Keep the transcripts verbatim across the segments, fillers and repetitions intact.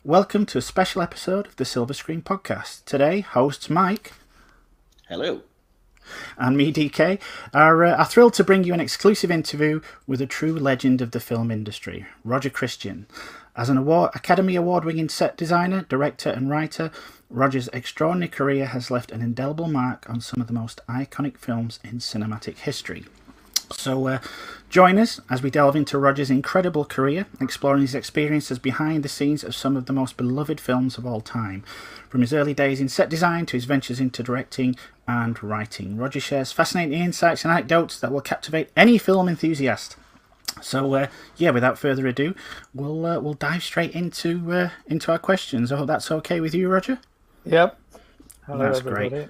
Welcome to a special episode of the Silver Screen Podcast. Today, hosts Mike. Hello. And me, D K, are, uh, are thrilled to bring you an exclusive interview with a true legend of the film industry, Roger Christian. As an award, Academy Award-winning set designer, director and writer, Roger's extraordinary career has left an indelible mark on some of the most iconic films in cinematic history. So uh, join us as we delve into Roger's incredible career, exploring his experiences behind the scenes of some of the most beloved films of all time. From his early days in set design to his ventures into directing and writing, Roger shares fascinating insights and anecdotes that will captivate any film enthusiast. So uh, yeah, without further ado, we'll uh, we'll dive straight into uh, into our questions. I hope that's okay with you, Roger. Yep. Hello, that's everybody. Great.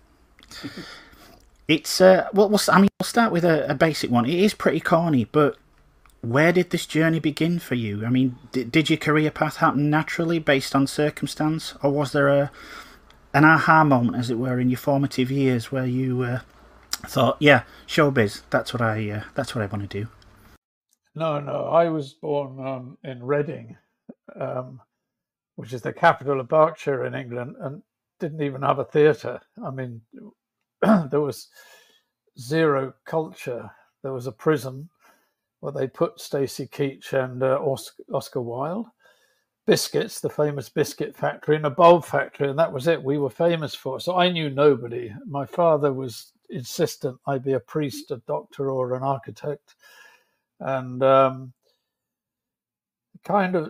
It's uh, well, we'll, I mean, we'll start with a, a basic one. It is pretty corny, but where did this journey begin for you? I mean, did, did your career path happen naturally based on circumstance, or was there a an aha moment, as it were, in your formative years where you uh, thought, "Yeah, showbiz, that's what I uh, that's what I want to do"? No, no. I was born um, in Reading, um, which is the capital of Berkshire in England, and didn't even have a theatre. I mean, there was zero culture. There was a prison where they put Stacy Keach and uh, Oscar Wilde. Biscuits, the famous biscuit factory, and a bulb factory, and that was it. We were famous for it. So I knew nobody. My father was insistent I be a priest, a doctor, or an architect. And um, kind of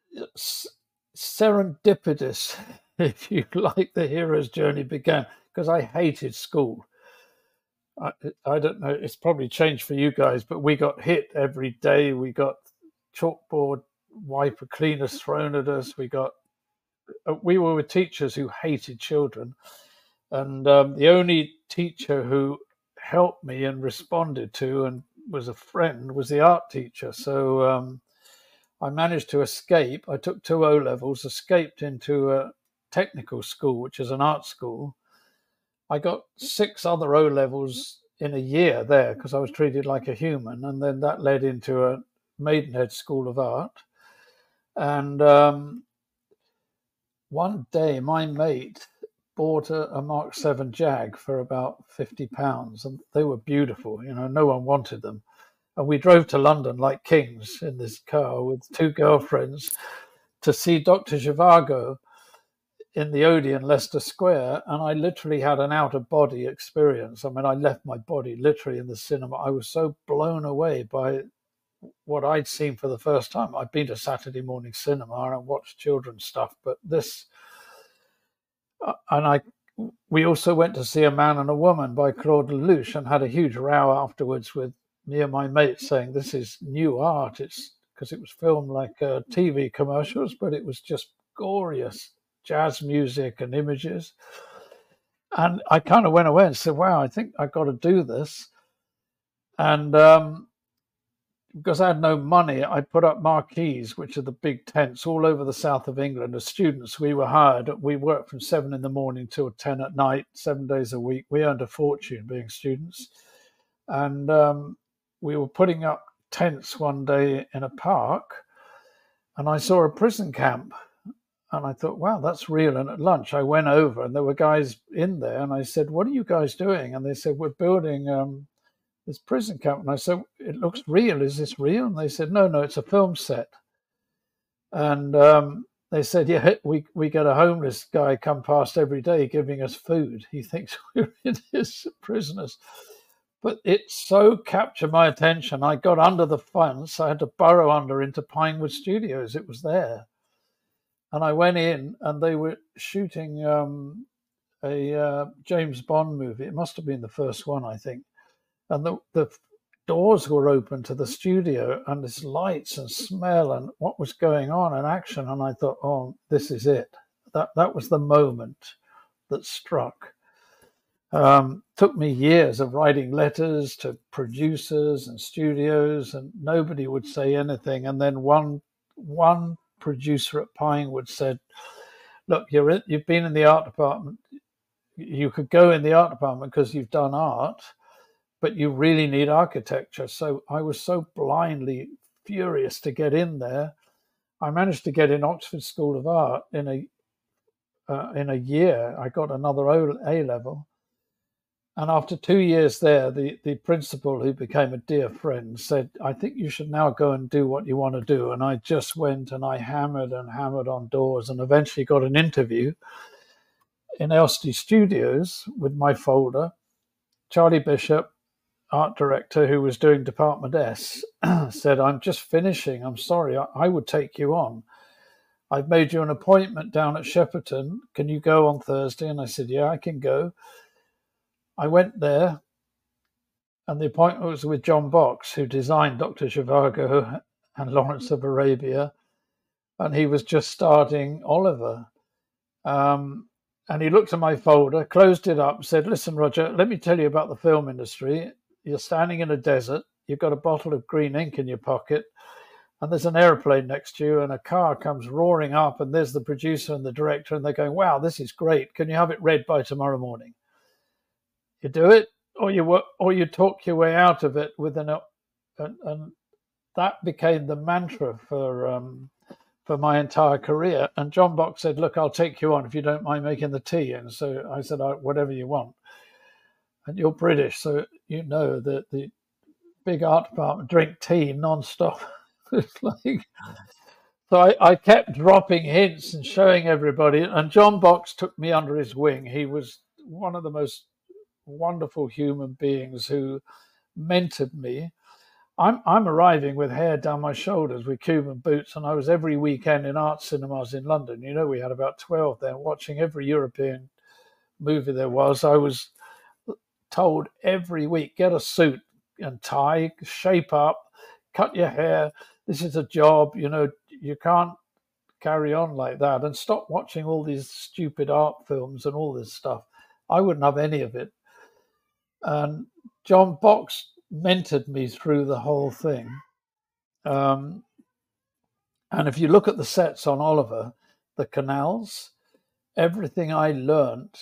serendipitous, if you like, the hero's journey began, because I hated school. I, I don't know, it's probably changed for you guys, but we got hit every day. We got chalkboard wiper cleaners thrown at us. We got, we were with teachers who hated children. And um, the only teacher who helped me and responded to and was a friend was the art teacher. So um, I managed to escape. I took two O-levels, escaped into a technical school, which is an art school. I got six other O-levels in a year there because I was treated like a human. And then that led into a Maidenhead School of Art. And um, one day my mate bought a, a Mark seven Jag for about fifty pounds, and they were beautiful. You know, no one wanted them. And we drove to London like kings in this car with two girlfriends to see Doctor Zhivago in the Odeon, Leicester Square. And I literally had an out-of-body experience. I mean, I left my body literally in the cinema. I was so blown away by what I'd seen for the first time. I'd been to Saturday morning cinema and watched children's stuff, but this... And I, we also went to see A Man and a Woman by Claude Lelouch and had a huge row afterwards with me and my mate saying this is new art. It's because it was filmed like uh, T V commercials, but it was just glorious jazz music and images. And I kind of went away and said, wow, I think I've got to do this. And um, because I had no money, I put up marquees, which are the big tents all over the south of England. As students, we were hired. We worked from seven in the morning till ten at night, seven days a week. We earned a fortune being students. And um, we were putting up tents one day in a park, and I saw a prison camp. And I thought, wow, that's real. And at lunch, I went over, and there were guys in there. And I said, what are you guys doing? And they said, we're building... Um, this prison camp. And I said, it looks real. Is this real? And they said, no, no, it's a film set. And um, they said, yeah, we, we get a homeless guy come past every day giving us food. He thinks we're in his prisoners. But it so captured my attention. I got under the fence. I had to burrow under into Pinewood Studios. It was there. And I went in, and they were shooting um, a uh, James Bond movie. It must have been the first one, I think. And the, the doors were open to the studio, and there's lights and smell and what was going on and action. And I thought, oh, this is it. That that was the moment that struck. Um, took me years of writing letters to producers and studios, and nobody would say anything. And then one one producer at Pinewood said, look, you're in, you've been in the art department. You could go in the art department because you've done art, but you really need architecture. So I was so blindly furious to get in there. I managed to get in Oxford School of Art in a uh, in a year. I got another A level, and after two years there, the the principal, who became a dear friend, said, "I think you should now go and do what you want to do." And I just went and I hammered and hammered on doors, and eventually got an interview in Elstree Studios with my folder. Charlie Bishop, art director, who was doing Department S, said, "I'm just finishing. I'm sorry, I, I would take you on. I've made you an appointment down at Shepperton. Can you go on Thursday?" And I said, "Yeah, I can go." I went there, and the appointment was with John Box, who designed Doctor Zhivago and Lawrence of Arabia, and he was just starting Oliver. Um, and he looked at my folder, closed it up, said, "Listen, Roger, let me tell you about the film industry. You're standing in a desert, you've got a bottle of green ink in your pocket, and there's an airplane next to you, and a car comes roaring up, and there's the producer and the director, and they're going, 'Wow, this is great. Can you have it read by tomorrow morning?' You do it, or you work, or you talk your way out of it with an..." And, and that became the mantra for um, for my entire career. And John Box said, "Look, I'll take you on if you don't mind making the tea." And so I said, "Whatever you want." And you're British, so you know that the big art department drink tea non-stop. It's like, so I, I kept dropping hints and showing everybody. And John Box took me under his wing. He was one of the most wonderful human beings who mentored me. I'm I'm arriving with hair down my shoulders with Cuban boots, and I was every weekend in art cinemas in London. You know, we had about twelve there, watching every European movie there was. I was told every week, get a suit and tie, shape up, cut your hair. This is a job, you know, you can't carry on like that, and stop watching all these stupid art films and all this stuff. I wouldn't have any of it. And John Box mentored me through the whole thing. Um, and if you look at the sets on Oliver, the canals, everything I learnt,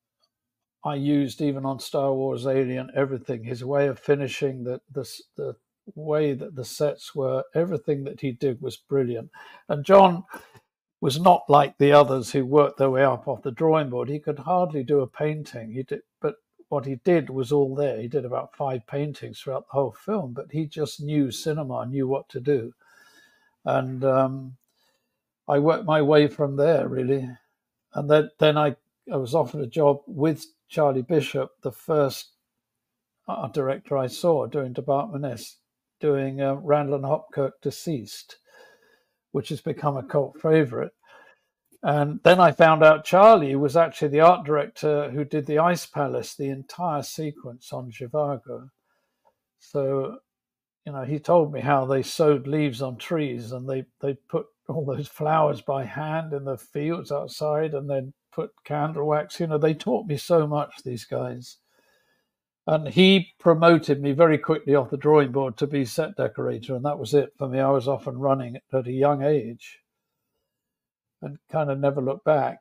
I used even on Star Wars, Alien, everything. His way of finishing, the, the, the way that the sets were, everything that he did was brilliant. And John was not like the others who worked their way up off the drawing board. He could hardly do a painting. He did, but what he did was all there. He did about five paintings throughout the whole film, but he just knew cinema, knew what to do. And um, I worked my way from there, really. And then, then I, I was offered a job with Charlie Bishop, the first art director I saw doing Department S, doing uh, Randall and Hopkirk Deceased, which has become a cult favorite. And then I found out Charlie was actually the art director who did the Ice Palace, the entire sequence on Zhivago. So, you know, he told me how they sewed leaves on trees, and they, they put all those flowers by hand in the fields outside, and then put candle wax. You know, they taught me so much, these guys. And he promoted me very quickly off the drawing board to be set decorator, and that was it for me. I was off and running at a young age and kind of never looked back.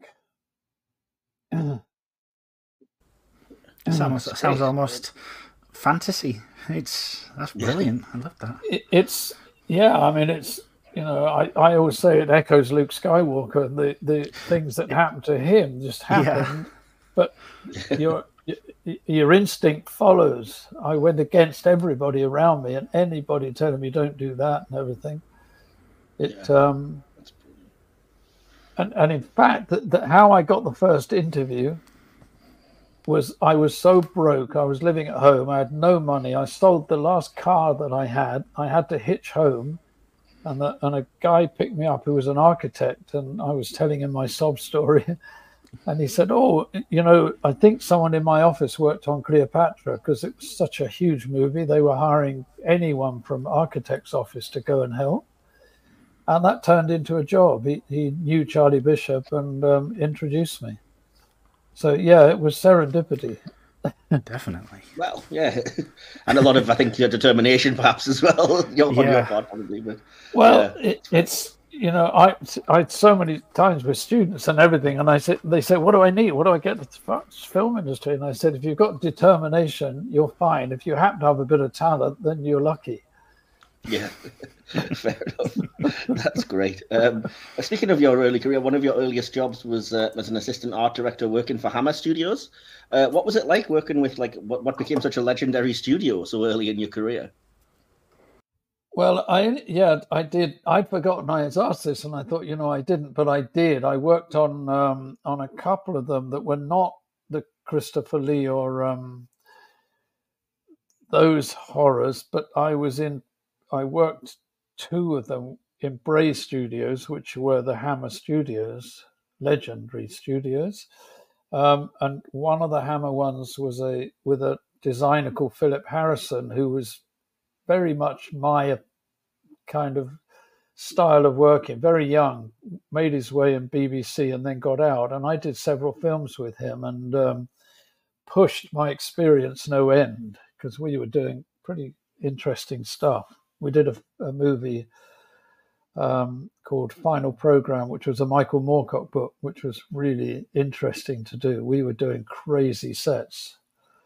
Sounds, sounds almost fantasy. It's that's brilliant. I love that. It, it's yeah. I mean, it's you know, I, I always say it echoes Luke Skywalker. The the things that happen to him just happen, yeah. But your your instinct follows. I went against everybody around me, and anybody telling me don't do that and everything. It yeah. um. And, and in fact, that, that how I got the first interview was I was so broke. I was living at home. I had no money. I sold the last car that I had. I had to hitch home. And, the, and a guy picked me up who was an architect. And I was telling him my sob story. And he said, "Oh, you know, I think someone in my office worked on Cleopatra because it was such a huge movie. They were hiring anyone from architect's office to go and help." And that turned into a job. He, he knew Charlie Bishop and um, introduced me. So, yeah, it was serendipity. Definitely. Well, yeah. And a lot of, I think, your determination perhaps as well. your, yeah. On your part, probably. But, well, yeah. it, it's, you know, I I had so many times with students and everything, and I said, they say, "What do I need? What do I get to the film industry?" And I said, if you've got determination, you're fine. If you happen to have a bit of talent, then you're lucky. Yeah, fair enough. That's great. Um, speaking of your early career, one of your earliest jobs was uh, as an assistant art director working for Hammer Studios. Uh, what was it like working with like what, what became such a legendary studio so early in your career? Well, I yeah, I did. I'd forgotten I was asked this, and I thought, you know, I didn't, but I did. I worked on um, on a couple of them that were not the Christopher Lee or um, those horrors, but I was in. I worked two of them in Bray Studios, which were the Hammer Studios, legendary studios, um, and one of the Hammer ones was a with a designer called Philip Harrison, who was very much my kind of style of working. Very young, made his way in B B C and then got out. And I did several films with him and um, pushed my experience no end because we were doing pretty interesting stuff. We did a, a movie um, called Final Program, which was a Michael Moorcock book, which was really interesting to do. We were doing crazy sets.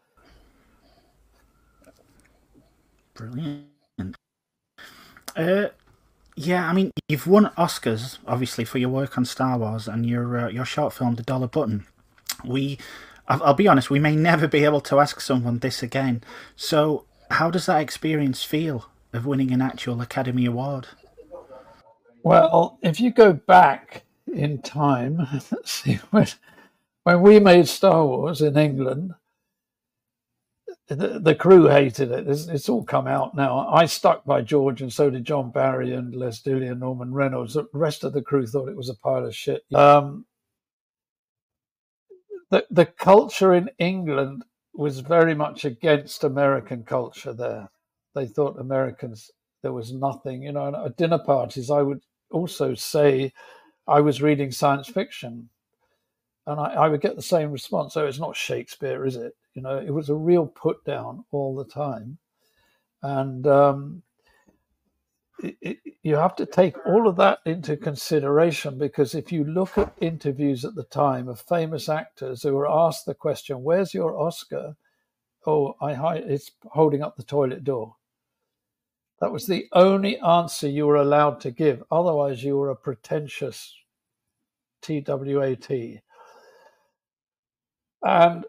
Brilliant. Uh, yeah, I mean, you've won Oscars, obviously, for your work on Star Wars and your uh, your short film, The Dollar Button. We, I'll, I'll be honest, we may never be able to ask someone this again. So, how does that experience feel of winning an actual Academy Award? Well, if you go back in time, see, when, when we made Star Wars in England, the, the crew hated it. It's, it's all come out now. I stuck by George, and so did John Barry and Les Dilly and Norman Reynolds. The rest of the crew thought it was a pile of shit. Um, the the culture in England was very much against American culture there. They thought Americans, there was nothing. You know, and at dinner parties, I would also say I was reading science fiction. And I, I would get the same response. Oh, it's not Shakespeare, is it? You know, it was a real put down all the time. And um, it, it, you have to take all of that into consideration, because if you look at interviews at the time of famous actors who were asked the question, where's your Oscar? Oh, I it's holding up the toilet door. That was the only answer you were allowed to give. Otherwise, you were a pretentious T W A T. And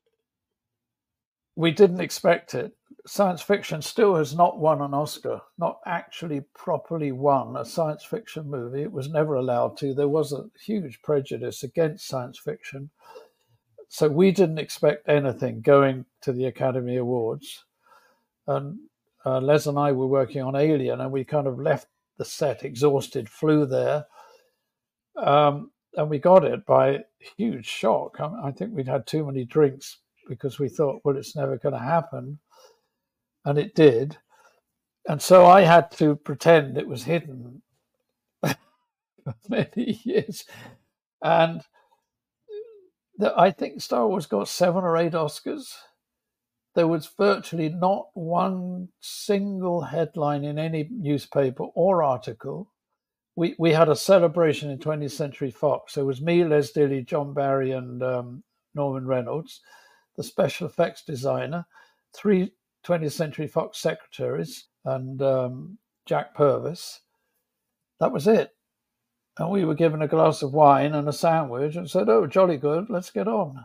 we didn't expect it. Science fiction still has not won an Oscar, not actually properly won a science fiction movie. It was never allowed to. There was a huge prejudice against science fiction. So we didn't expect anything going to the Academy Awards. And uh, Les and I were working on Alien, and we kind of left the set exhausted, flew there. Um, And we got it by huge shock. I, I think we'd had too many drinks because we thought, well, it's never going to happen. And it did. And so I had to pretend it was hidden for many years. And the, I think Star Wars got seven or eight Oscars. There was virtually not one single headline in any newspaper or article. We we had a celebration in twentieth Century Fox. It was me, Les Dilly, John Barry, and um, Norman Reynolds, the special effects designer, three twentieth Century Fox secretaries, and um, Jack Purvis. That was it. And we were given a glass of wine and a sandwich and said, oh, jolly good, let's get on.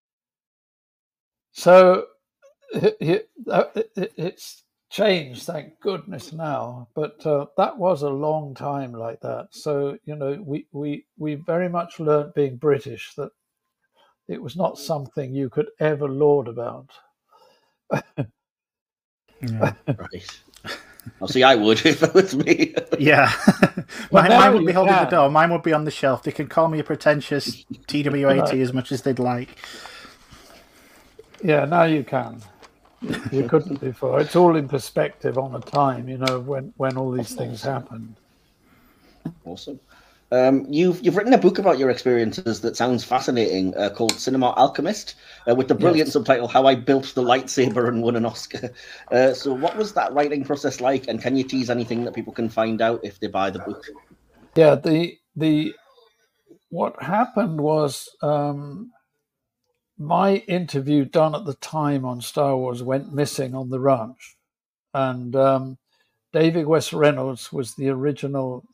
So it, it, it, it's changed, thank goodness now, but uh, that was a long time like that. So, you know, we we we very much learned being British that it was not something you could ever laud about. Yeah. Right. I'll see, I would if it was me. Yeah. Well, mine, now mine would you be holding can. the door. Mine would be on the shelf. They can call me a pretentious T W A T Right. as much as they'd like. Yeah, now you can. You couldn't before. It's all in perspective on the time, you know, when, when all these things happened. Awesome. Um, you've you've written a book about your experiences that sounds fascinating, uh, called Cinema Alchemist, uh, with the brilliant Yes. subtitle "How I Built the Lightsaber and Won an Oscar." Uh, so, what was that writing process like? And can you tease anything that people can find out if they buy the book? Yeah, the the what happened was um, my interview done at the time on Star Wars went missing on the ranch, and um, David West Reynolds was the original.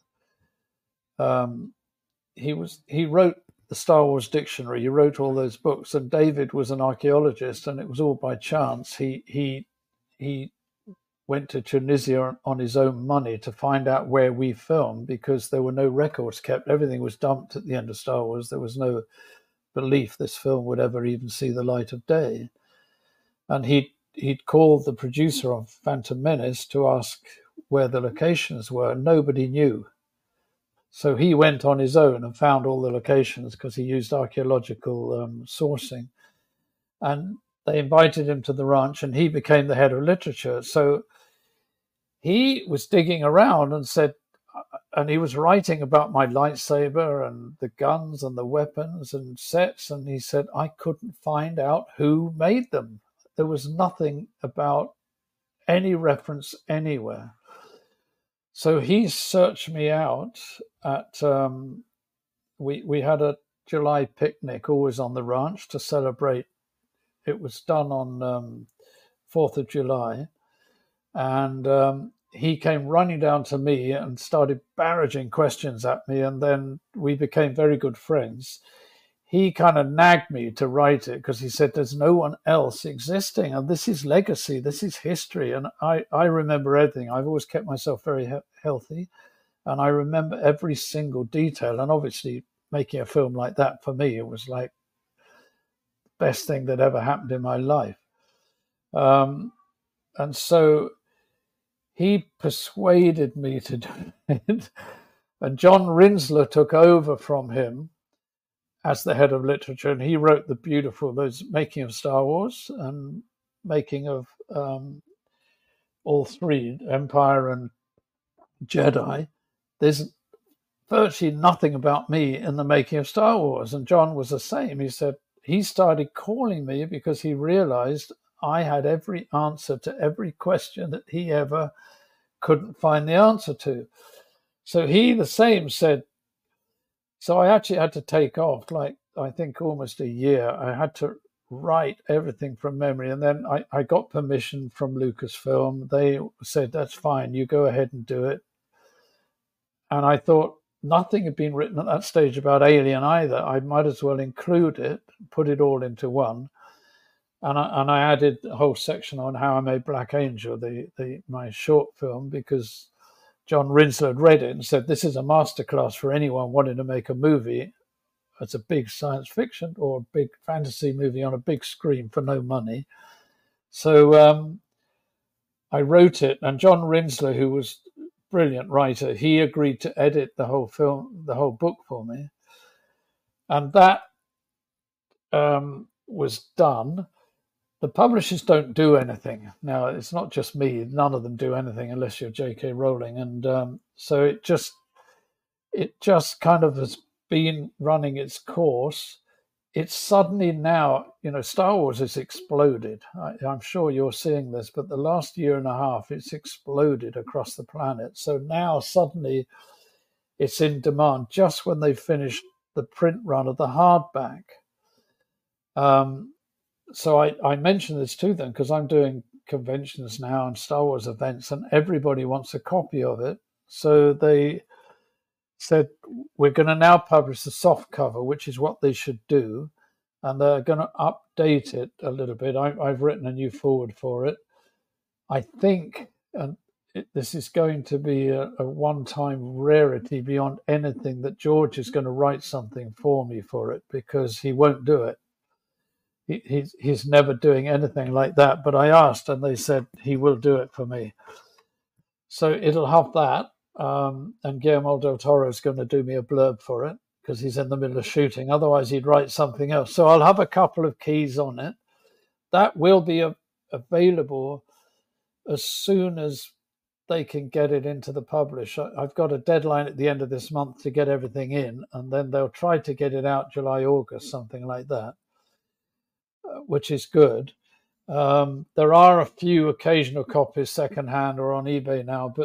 Um, he was he wrote the Star Wars dictionary. He wrote all those books, and David was an archaeologist, and it was all by chance. He he he went to Tunisia on his own money to find out where we filmed, because there were no records kept. Everything was dumped at the end of Star Wars. There was no belief this film would ever even see the light of day. And he he'd called the producer of Phantom Menace to ask where the locations were. Nobody knew. So he went on his own and found all the locations, because he used archaeological um, sourcing. And they invited him to the ranch, and he became the head of literature. So he was digging around and said, and he was writing about my lightsaber and the guns and the weapons and sets. And he said, I couldn't find out who made them. There was nothing about any reference anywhere. So he searched me out at, um, we, we had a July picnic always on the ranch to celebrate. It was done on um, fourth of July. And um, he came running down to me and started barraging questions at me. And then we became very good friends. He kind of nagged me to write it, because he said, there's no one else existing. And this is legacy. This is history. And I, I remember everything. I've always kept myself very he- healthy. And I remember every single detail. And obviously making a film like that, for me, it was like the best thing that ever happened in my life. Um, and so he persuaded me to do it. And John Rinsler took over from him as the head of literature, and he wrote the beautiful, those making of Star Wars and making of um, all three, Empire and Jedi. There's virtually nothing about me in the making of Star Wars. And John was the same. He said he started calling me because he realized I had every answer to every question that he ever couldn't find the answer to. So he, the same, said, so I actually had to take off, like, I think almost a year. I had to write everything from memory. And then I, I got permission from Lucasfilm. They said, that's fine, you go ahead and do it. And I thought nothing had been written at that stage about Alien either. I might as well include it, put it all into one. And I, and I added a whole section on How I Made Black Angel, the, the my short film, because John Rinsler had read it and said, this is a masterclass for anyone wanting to make a movie. It's a big science fiction or a big fantasy movie on a big screen for no money. So um, I wrote it, and John Rinsler, who was a brilliant writer, he agreed to edit the whole film, the whole book for me. And that um, was done. The publishers don't do anything. Now, it's not just me. None of them do anything unless you're J K Rowling. And um, so it just it just kind of has been running its course. It's suddenly now, you know, Star Wars has exploded. I, I'm sure you're seeing this, but the last year and a half, it's exploded across the planet. So now suddenly it's in demand just when they finished the print run of the hardback. Um, So I, I mentioned this to them because I'm doing conventions now and Star Wars events, and everybody wants a copy of it. So they said, we're going to now publish the soft cover, which is what they should do. And they're going to update it a little bit. I, I've written a new forward for it. I think, and it, this is going to be a, a one-time rarity beyond anything, that George is going to write something for me for it, because he won't do it. He's he's never doing anything like that. But I asked, and they said he will do it for me. So it'll have that. Um, and Guillermo del Toro is going to do me a blurb for it because he's in the middle of shooting. Otherwise, he'd write something else. So I'll have a couple of keys on it. That will be a, available as soon as they can get it into the publish. I've got a deadline at the end of this month to get everything in, and then they'll try to get it out July, August, something like that. Which is good. Um, there are a few occasional copies secondhand or on eBay now, but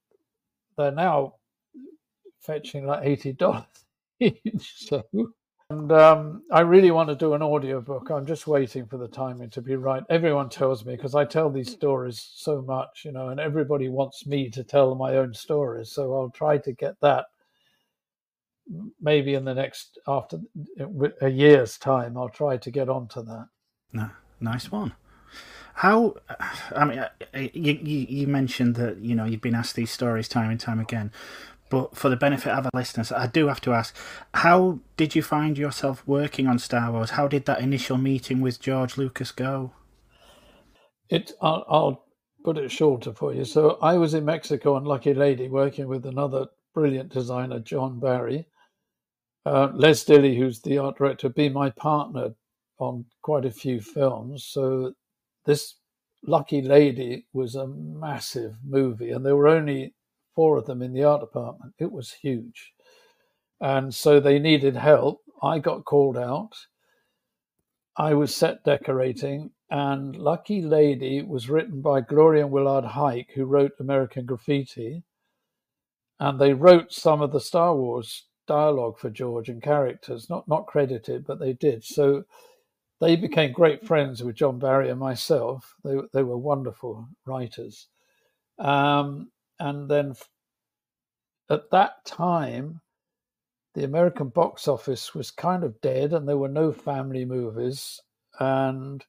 they're now fetching like eighty dollars each. So And um, I really want to do an audiobook. I'm just waiting for the timing to be right. Everyone tells me, because I tell these stories so much, you know, and everybody wants me to tell my own stories. So I'll try to get that maybe in the next, after a year's time, I'll try to get onto that. No, nice one. How, I mean, you, you, you mentioned that, you know, you've been asked these stories time and time again. But for the benefit of our listeners, I do have to ask, how did you find yourself working on Star Wars? How did that initial meeting with George Lucas go? It, I'll, I'll put it shorter for you. So I was in Mexico on Lucky Lady working with another brilliant designer, John Barry. Uh, Les Dilley, who's the art director, be my partner on quite a few films. So this Lucky Lady was a massive movie, and there were only four of them in the art department. It was huge. And so they needed help. I got called out. I was set decorating, and Lucky Lady was written by Gloria and Willard Huyck, who wrote American Graffiti. And they wrote some of the Star Wars dialogue for George and characters, not, not credited, but they did. So they became great friends with John Barry and myself. They, they were wonderful writers. Um, And then at that time, the American box office was kind of dead and there were no family movies. And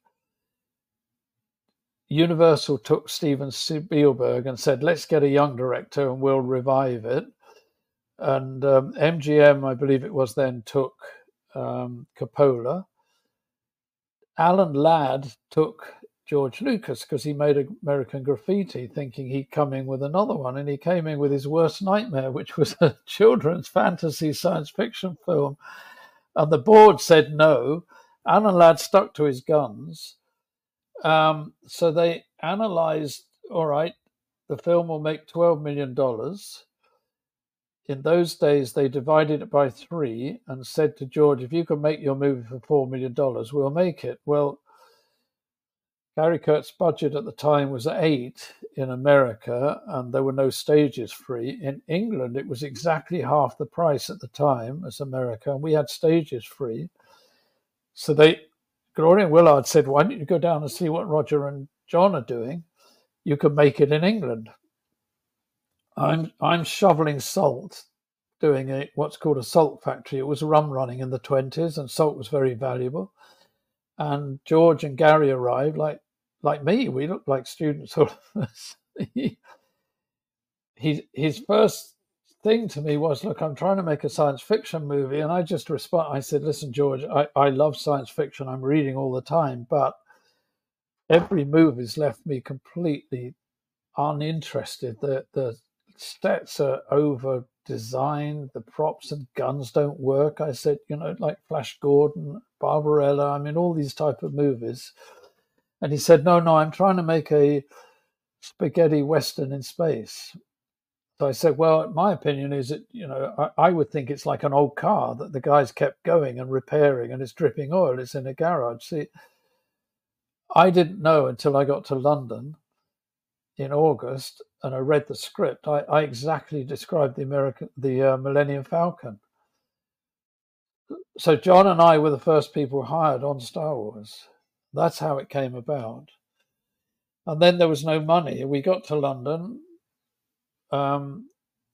Universal took Steven Spielberg and said, let's get a young director and we'll revive it. And um, M G M, I believe it was then, took um, Coppola. Alan Ladd took George Lucas because he made American Graffiti, thinking he'd come in with another one, and he came in with his worst nightmare, which was a children's fantasy science fiction film. And the board said no. Alan Ladd stuck to his guns. Um, so they analysed, all right, the film will make twelve million dollars. In those days, they divided it by three and said to George, if you can make your movie for four million dollars, we'll make it. Well, Gary Kurtz's budget at the time was eight in America, and there were no stages free. In England, it was exactly half the price at the time as America, and we had stages free. So they, Gloria and Willard said, why don't you go down and see what Roger and John are doing? You can make it in England. I'm I'm shoveling salt, doing a what's called a salt factory. It was rum running in the twenties, and salt was very valuable. And George and Gary arrived, like like me. We looked like students. he, he, his first thing to me was, look, I'm trying to make a science fiction movie. And I just respond. I said, listen, George, I, I love science fiction. I'm reading all the time. But every movie's left me completely uninterested. The, the sets are over designed, the props and guns don't work. I said, you know, like Flash Gordon, Barbarella, I mean, all these type of movies. And he said, no, no, I'm trying to make a spaghetti Western in space. So I said, well, my opinion is that, you know, I, I would think it's like an old car that the guys kept going and repairing and it's dripping oil. It's in a garage. See, I didn't know until I got to London in August and I read the script. I, I exactly described the American, the uh, Millennium Falcon. So John and I were the first people hired on Star Wars. That's how it came about. And then there was no money. We got to London. Um,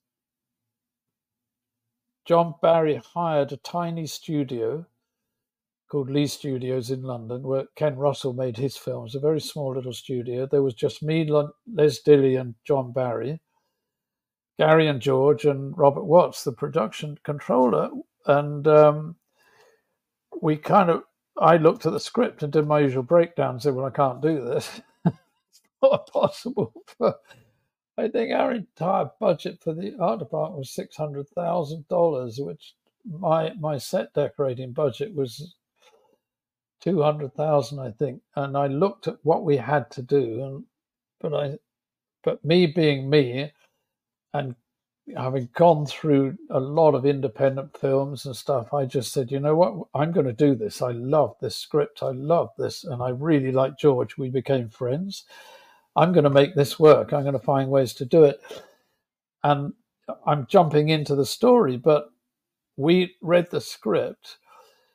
John Barry hired a tiny studio called Lee Studios in London, where Ken Russell made his films, a very small little studio. There was just me, Les Dilley, and John Barry, Gary and George, and Robert Watts, the production controller. And um, we kind of, I looked at the script and did my usual breakdown and said, well, I can't do this. It's not possible. For, I think our entire budget for the art department was six hundred thousand dollars, which my my set decorating budget was two hundred thousand, I think. And I looked at what we had to do, and but I, but me being me, and having gone through a lot of independent films and stuff, I just said, you know what, I'm going to do this. I love this script. I love this, and I really like George. We became friends. I'm going to make this work. I'm going to find ways to do it. And I'm jumping into the story, but we read the script.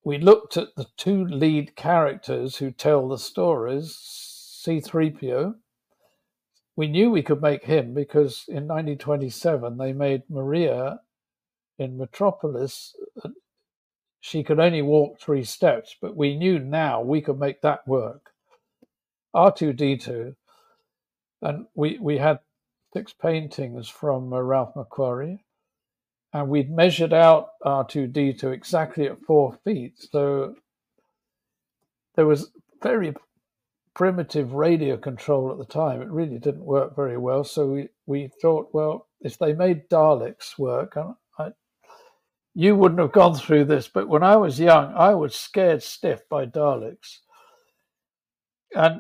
we looked at the two lead characters who tell the stories, C three P O. We knew we could make him because in nineteen twenty-seven they made Maria in Metropolis. She could only walk three steps, but we knew now we could make that work. R two D two, and we, we had six paintings from uh, Ralph McQuarrie, and we'd measured out R two D two exactly at four feet. So there was very primitive radio control at the time. It really didn't work very well. So we, we thought, well, if they made Daleks work, and I, you wouldn't have gone through this, but when I was young, I was scared stiff by Daleks. And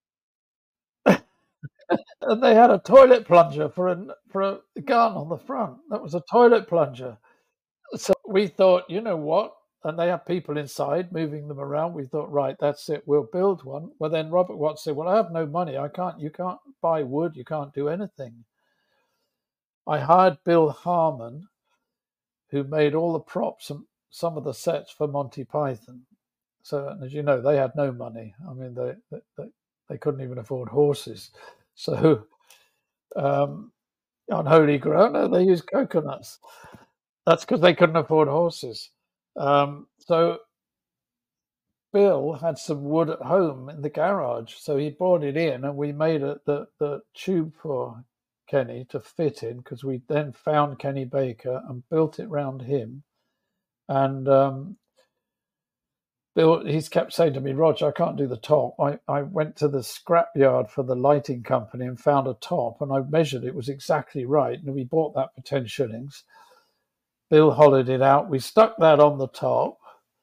and they had a toilet plunger for a, for a gun on the front. That was a toilet plunger. So we thought, you know what? And they have people inside moving them around. We thought, right, that's it. We'll build one. Well, then Robert Watts said, well, I have no money. I can't, you can't buy wood. You can't do anything. I hired Bill Harmon, who made all the props and some of the sets for Monty Python. So, as you know, they had no money. I mean, they they, they couldn't even afford horses. So, um, on Holy Grail, no, they used coconuts. That's because they couldn't afford horses. Um, so Bill had some wood at home in the garage, so he brought it in, and we made a, the the tube for Kenny to fit in, because we then found Kenny Baker and built it round him. And um, Bill, he's kept saying to me, Roger, I can't do the top. I, I went to the scrapyard for the lighting company and found a top, and I measured it was exactly right, and we bought that for ten shillings. Bill hollowed it out. We stuck that on the top.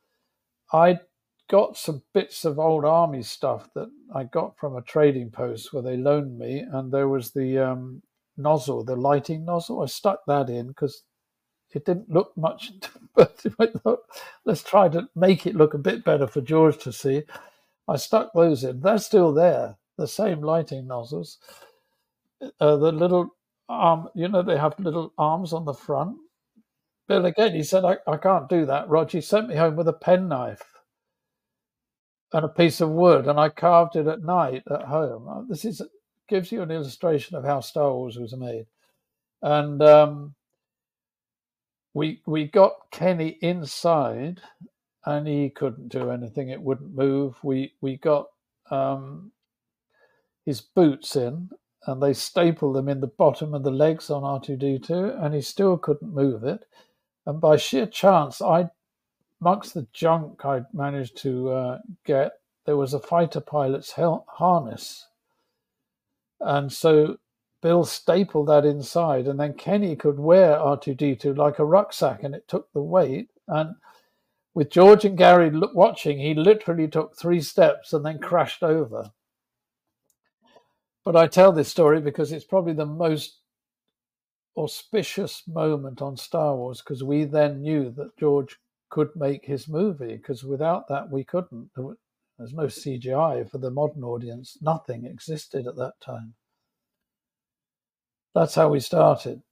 I got some bits of old army stuff that I got from a trading post where they loaned me, and there was the um, nozzle, the lighting nozzle. I stuck that in because it didn't look much, but I thought, let's try to make it look a bit better for George to see. I stuck those in. They're still there, the same lighting nozzles. Uh, the little arm, you know, they have little arms on the front. Bill, again, he said, I, I can't do that, Roger. He sent me home with a penknife and a piece of wood, and I carved it at night at home. This is gives you an illustration of how Star Wars was made. And um, we we got Kenny inside, and he couldn't do anything. It wouldn't move. We we got um, his boots in, and they stapled them in the bottom of the legs on R two D two, and he still couldn't move it. And by sheer chance, I, amongst the junk I'd managed to uh, get, there was a fighter pilot's hel- harness. And so Bill stapled that inside, and then Kenny could wear R two D two like a rucksack, and it took the weight. And with George and Gary look, watching, he literally took three steps and then crashed over. But I tell this story because it's probably the most auspicious moment on Star Wars, because we then knew that George could make his movie, because without that we couldn't. There was, there's no C G I for the modern audience. Nothing existed at that time. That's how we started.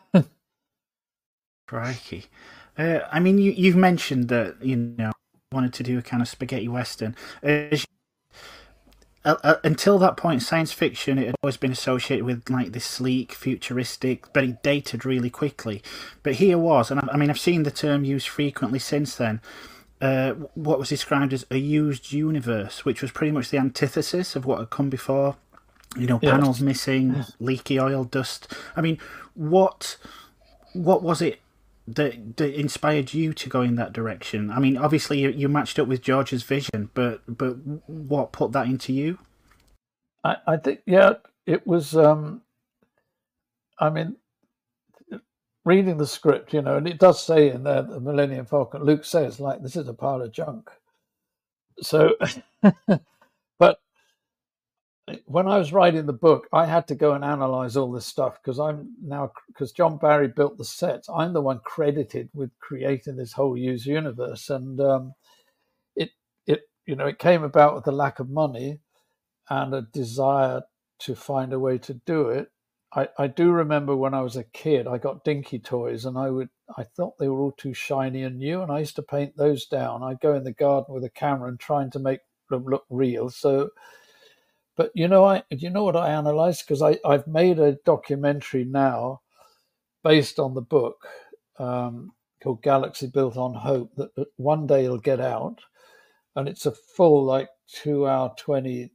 Crikey. Uh, I mean, you, you've mentioned that, you know, wanted to do a kind of spaghetti western. Uh, Uh, uh, until that point, science fiction, it had always been associated with like this sleek, futuristic, but it dated really quickly. But here was, and I, I mean, I've seen the term used frequently since then, uh, what was described as a used universe, which was pretty much the antithesis of what had come before. You know, Yes. panels missing, leaky oil, dust. I mean, what what was it that, that inspired you to go in that direction? I mean, obviously you, you matched up with George's vision, but but what put that into you? I, I think, yeah, it was, um, I mean, reading the script, you know, and it does say in there, the Millennium Falcon, Luke says, like, this is a pile of junk. So, but when I was writing the book, I had to go and analyze all this stuff, because I'm now, because John Barry built the sets, I'm the one credited with creating this whole used universe. And um, it, it, you know, it came about with a lack of money and a desire to find a way to do it. I, I do remember when I was a kid, I got dinky toys, and I would I thought they were all too shiny and new, and I used to paint those down. I'd go in the garden with a camera and trying to make them look real. So, but you know, I you know what I analysed, because I I've made a documentary now based on the book um, called Galaxy Built on Hope that, that one day it'll get out, and it's a full like two hour twenty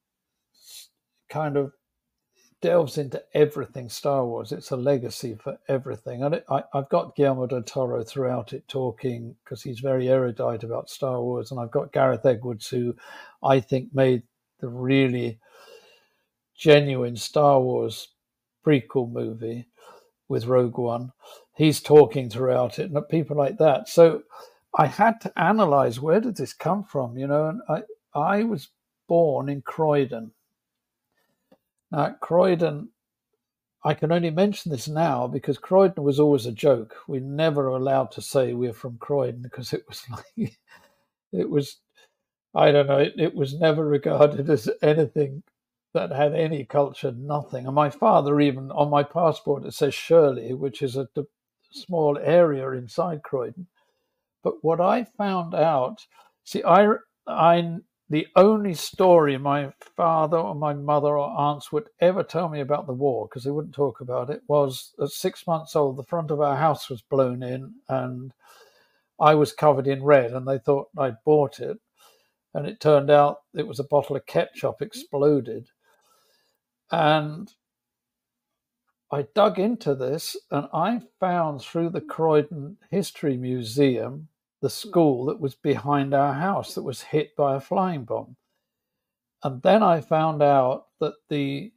kind of delves into everything Star Wars. It's a legacy for everything. And it, I, I've got Guillermo del Toro throughout it talking, because he's very erudite about Star Wars. And I've got Gareth Edwards, who I think made the really genuine Star Wars prequel movie with Rogue One. He's talking throughout it, and people like that. So I had to analyze, where did this come from? You know, and I, I was born in Croydon. Now, Croydon, I can only mention this now because Croydon was always a joke. We never allowed to say we're from Croydon, because it was like, it was, I don't know, it, it was never regarded as anything that had any culture, nothing. And my father, even on my passport, it says Shirley, which is a, a small area inside Croydon. But what I found out, see, I, I, the only story my father or my mother or aunts would ever tell me about the war, because they wouldn't talk about it, was at six months old, the front of our house was blown in and I was covered in red, and they thought I'd bought it. And it turned out it was a bottle of ketchup exploded. And I dug into this, and I found through the Croydon History Museum the school that was behind our house that was hit by a flying bomb. And then I found out that the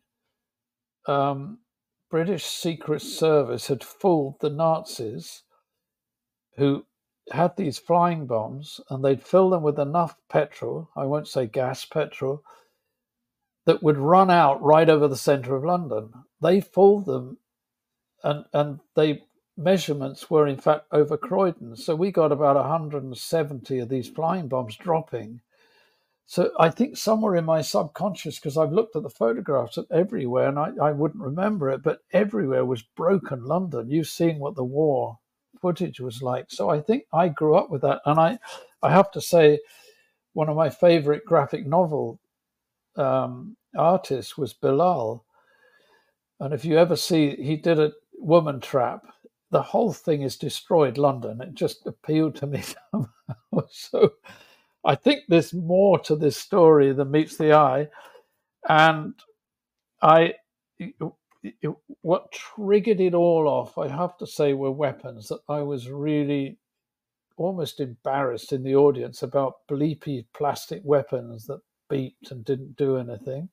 um, British Secret Service had fooled the Nazis, who had these flying bombs, and they'd fill them with enough petrol, I won't say gas, petrol, that would run out right over the centre of London. They fooled them, and, and they measurements were in fact over Croydon. So we got about one hundred seventy of these flying bombs dropping. So I think somewhere in my subconscious, because I've looked at the photographs of everywhere, and I, I wouldn't remember it, but everywhere was broken London. You've seen what the war footage was like. So I think I grew up with that. And I, I have to say, one of my favorite graphic novel um, artists was Bilal. And if you ever see, he did a woman trap. The whole thing is destroyed London. It just appealed to me somehow. So I think there's more to this story than meets the eye. And I, it, it, what triggered it all off, I have to say, were weapons that I was really almost embarrassed in the audience about bleepy plastic weapons that beeped and didn't do anything.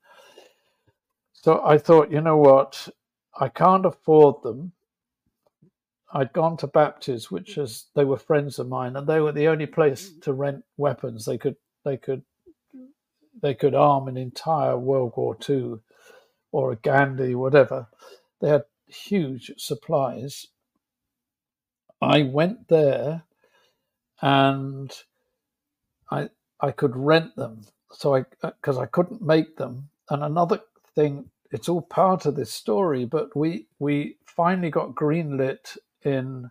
So I thought, you know what, I can't afford them. I'd gone to Baptist, which is, they were friends of mine, and they were the only place to rent weapons. They could they could they could arm an entire World War Two or a Gandhi, whatever. They had huge supplies. I went there, and I I could rent them, so I because I couldn't make them. And another thing, it's all part of this story, but we we finally got greenlit in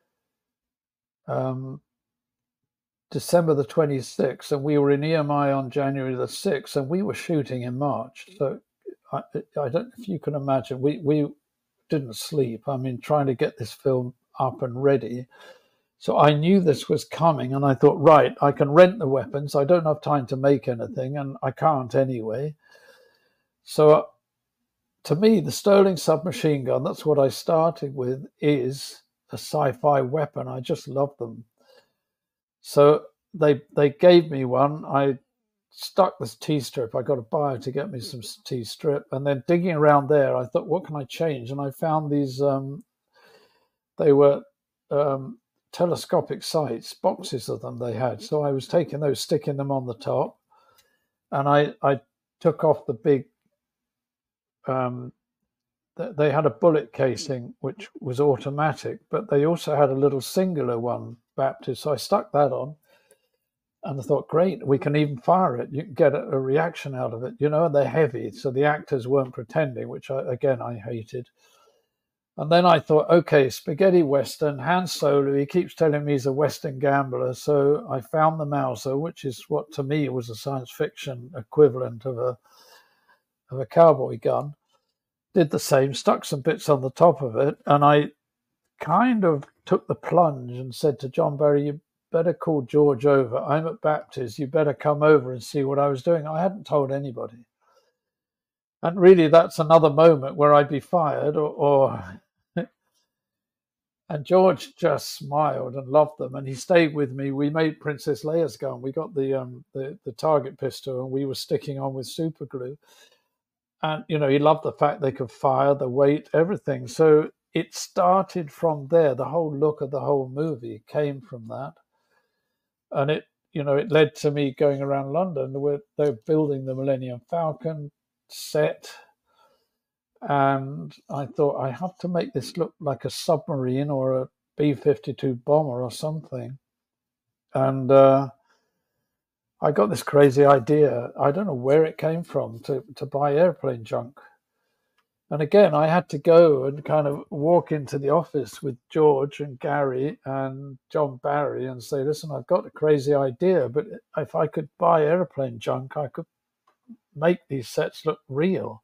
um, December the twenty-sixth, and we were in E M I on January the sixth, and we were shooting in March. So I, I don't know if you can imagine, we, we didn't sleep. I mean, trying to get this film up and ready. So I knew this was coming, and I thought, right, I can rent the weapons. I don't have time to make anything, and I can't anyway. So to me, the Sterling submachine gun, that's what I started with, is a sci-fi weapon. I just love them. So they they gave me one. I stuck this T-strip. I got a buyer to get me some T-strip. And then digging around there, I thought, what can I change? And I found these, um, they were um, telescopic sights, boxes of them they had. So I was taking those, sticking them on the top. And I, I took off the big, um, they had a bullet casing, which was automatic, but they also had a little singular one, Baptist. So I stuck that on. And I thought, great, we can even fire it. You can get a, a reaction out of it, you know, and they're heavy. So the actors weren't pretending, which, I, again, I hated. And then I thought, okay, spaghetti Western, Han Solo, he keeps telling me he's a Western gambler. So I found the Mauser, which is what to me was a science fiction equivalent of a of a cowboy gun. Did the same, stuck some bits on the top of it. And I kind of took the plunge and said to John Barry, you better call George over. I'm at Baptist. You better come over and see what I was doing. I hadn't told anybody. And really, that's another moment where I'd be fired or... or And George just smiled and loved them, and he stayed with me. We made Princess Leia's gun. We got the um the, the target pistol, and we were sticking on with super glue. And you know, he loved the fact they could fire, the weight, everything. So it started from there. The whole look of the whole movie came from that, and it you know it led to me going around London. Where they're building the Millennium Falcon set. And I thought, I have to make this look like a submarine or a B fifty-two bomber or something. And uh, I got this crazy idea. I don't know where it came from to, to buy airplane junk. And again, I had to go and kind of walk into the office with George and Gary and John Barry and say, listen, I've got a crazy idea, but if I could buy airplane junk, I could make these sets look real.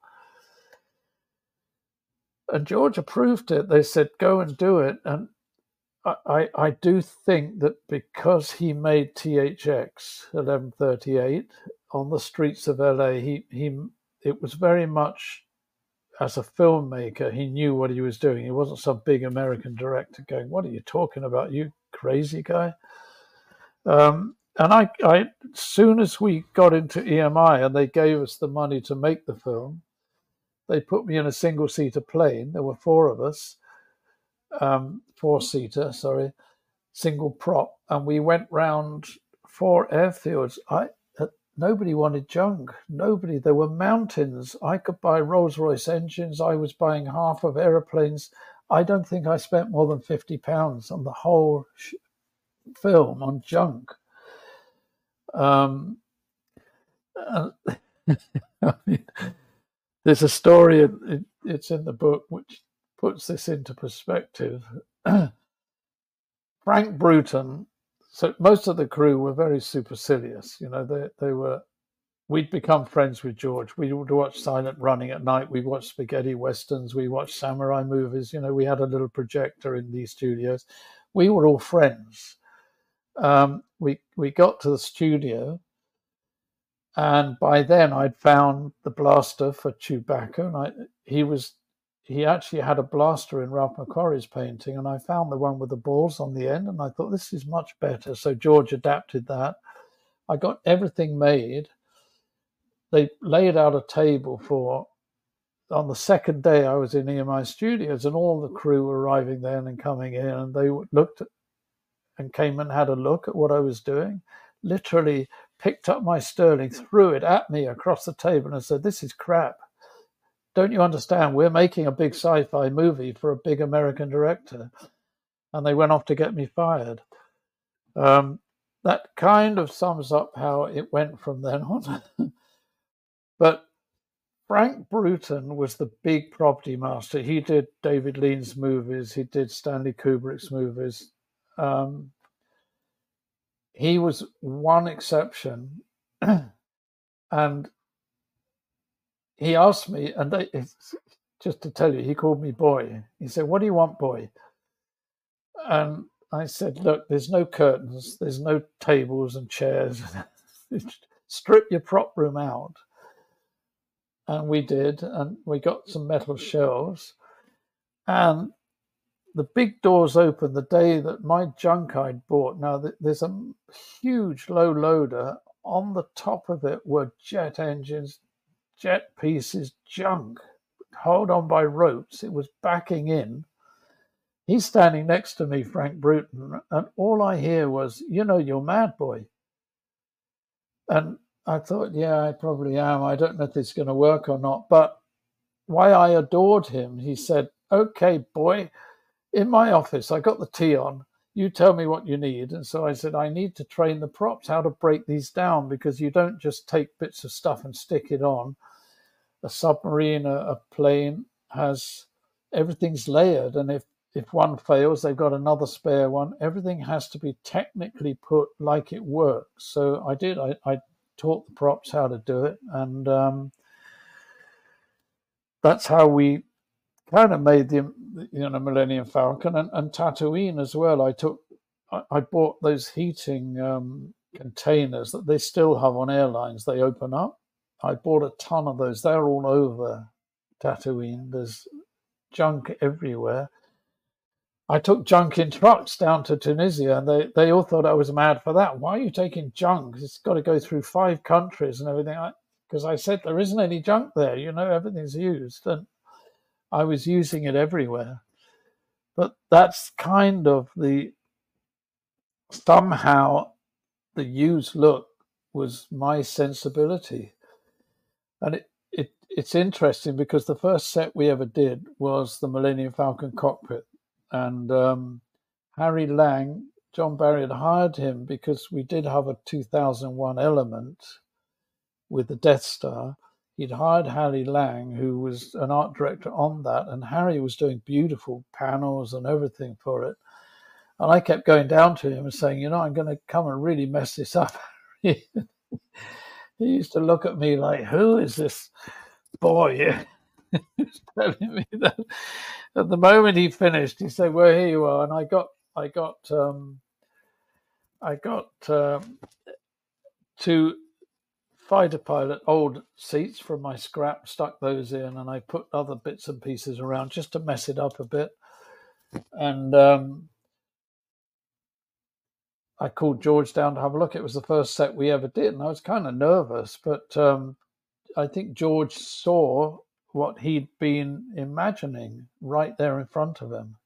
And George approved it. They said, go and do it. And I, I, I do think that because he made T H X eleven thirty-eight on the streets of L A, he, he it was very much, as a filmmaker, he knew what he was doing. He wasn't some big American director going, what are you talking about, you crazy guy? Um, and I, I, as soon as we got into E M I and they gave us the money to make the film, they put me in a single-seater plane. There were four of us, um, four-seater, sorry, single prop, and we went round four airfields. I uh, nobody wanted junk. Nobody. There were mountains. I could buy Rolls-Royce engines. I was buying half of airplanes. I don't think I spent more than fifty pounds on the whole sh- film on junk. Um, uh, I mean, there's a story, it, it's in the book, which puts this into perspective. Frank Bruton, so most of the crew were very supercilious. You know, they they were, we'd become friends with George. We would watch Silent Running at night. We watched spaghetti westerns. We watched samurai movies. You know, we had a little projector in these studios. We were all friends. Um, we we got to the studio, and by then I'd found the blaster for Chewbacca, and I, he was, he actually had a blaster in Ralph McQuarrie's painting, and I found the one with the balls on the end, and I thought, this is much better. So George adapted that. I got everything made. They laid out a table for, on the second day I was in E M I Studios, and all the crew were arriving then and coming in, and they looked at, and came and had a look at what I was doing. Literally picked up my Sterling, threw it at me across the table and said, this is crap. Don't you understand? We're making a big sci-fi movie for a big American director. And they went off to get me fired. Um, that kind of sums up how it went from then on. But Frank Bruton was the big property master. He did David Lean's movies. He did Stanley Kubrick's movies. Um, He was one exception, and he asked me, and they, just to tell you, he called me boy. He said, what do you want, boy? And I said, look, there's no curtains, there's no tables and chairs. Strip your prop room out. And we did, and we got some metal shelves. And the big doors opened the day that my junk I'd bought. Now, there's a huge low loader. On the top of it were jet engines, jet pieces, junk, held on by ropes. It was backing in. He's standing next to me, Frank Bruton, and all I hear was, you know, you're mad, boy. And I thought, yeah, I probably am. I don't know if it's going to work or not. But why I adored him, he said, okay, boy, in my office, I got the tea on. you tell me what you need. And so I said, I need to train the props how to break these down, because you don't just take bits of stuff and stick it on. A submarine, a, a plane has, everything's layered. And if, if one fails, they've got another spare one. Everything has to be technically put like it works. So I did, I, I taught the props how to do it. And um, that's how we kind of made the, you know, Millennium Falcon and, and Tatooine as well. I took, I, I bought those heating um, containers that they still have on airlines. They open up. I bought a ton of those. They're all over Tatooine. There's junk everywhere. I took junk in trucks down to Tunisia, and they, they all thought I was mad for that. Why are you taking junk? It's got to go through five countries and everything. Because I, I said there isn't any junk there. You know, everything's used. And I was using it everywhere. But that's kind of the, somehow the used look was my sensibility. And it, it it's interesting because the first set we ever did was the Millennium Falcon cockpit. And um, Harry Lang, John Barry had hired him because we did have a two thousand one element with the Death Star. He'd hired Harry Lang, who was an art director on that, and Harry was doing beautiful panels and everything for it. And I kept going down to him and saying, you know, I'm going to come and really mess this up. He used to look at me like, who is this boy? He's telling me that. At the moment he finished, he said, well, here you are. And I got, I got, um, I got um, two fighter pilot old seats from my scrap, stuck those in, and I put other bits and pieces around just to mess it up a bit. And um, I called George down to have a look. It was the first set we ever did, and I was kind of nervous, but um, I think George saw what he'd been imagining right there in front of him.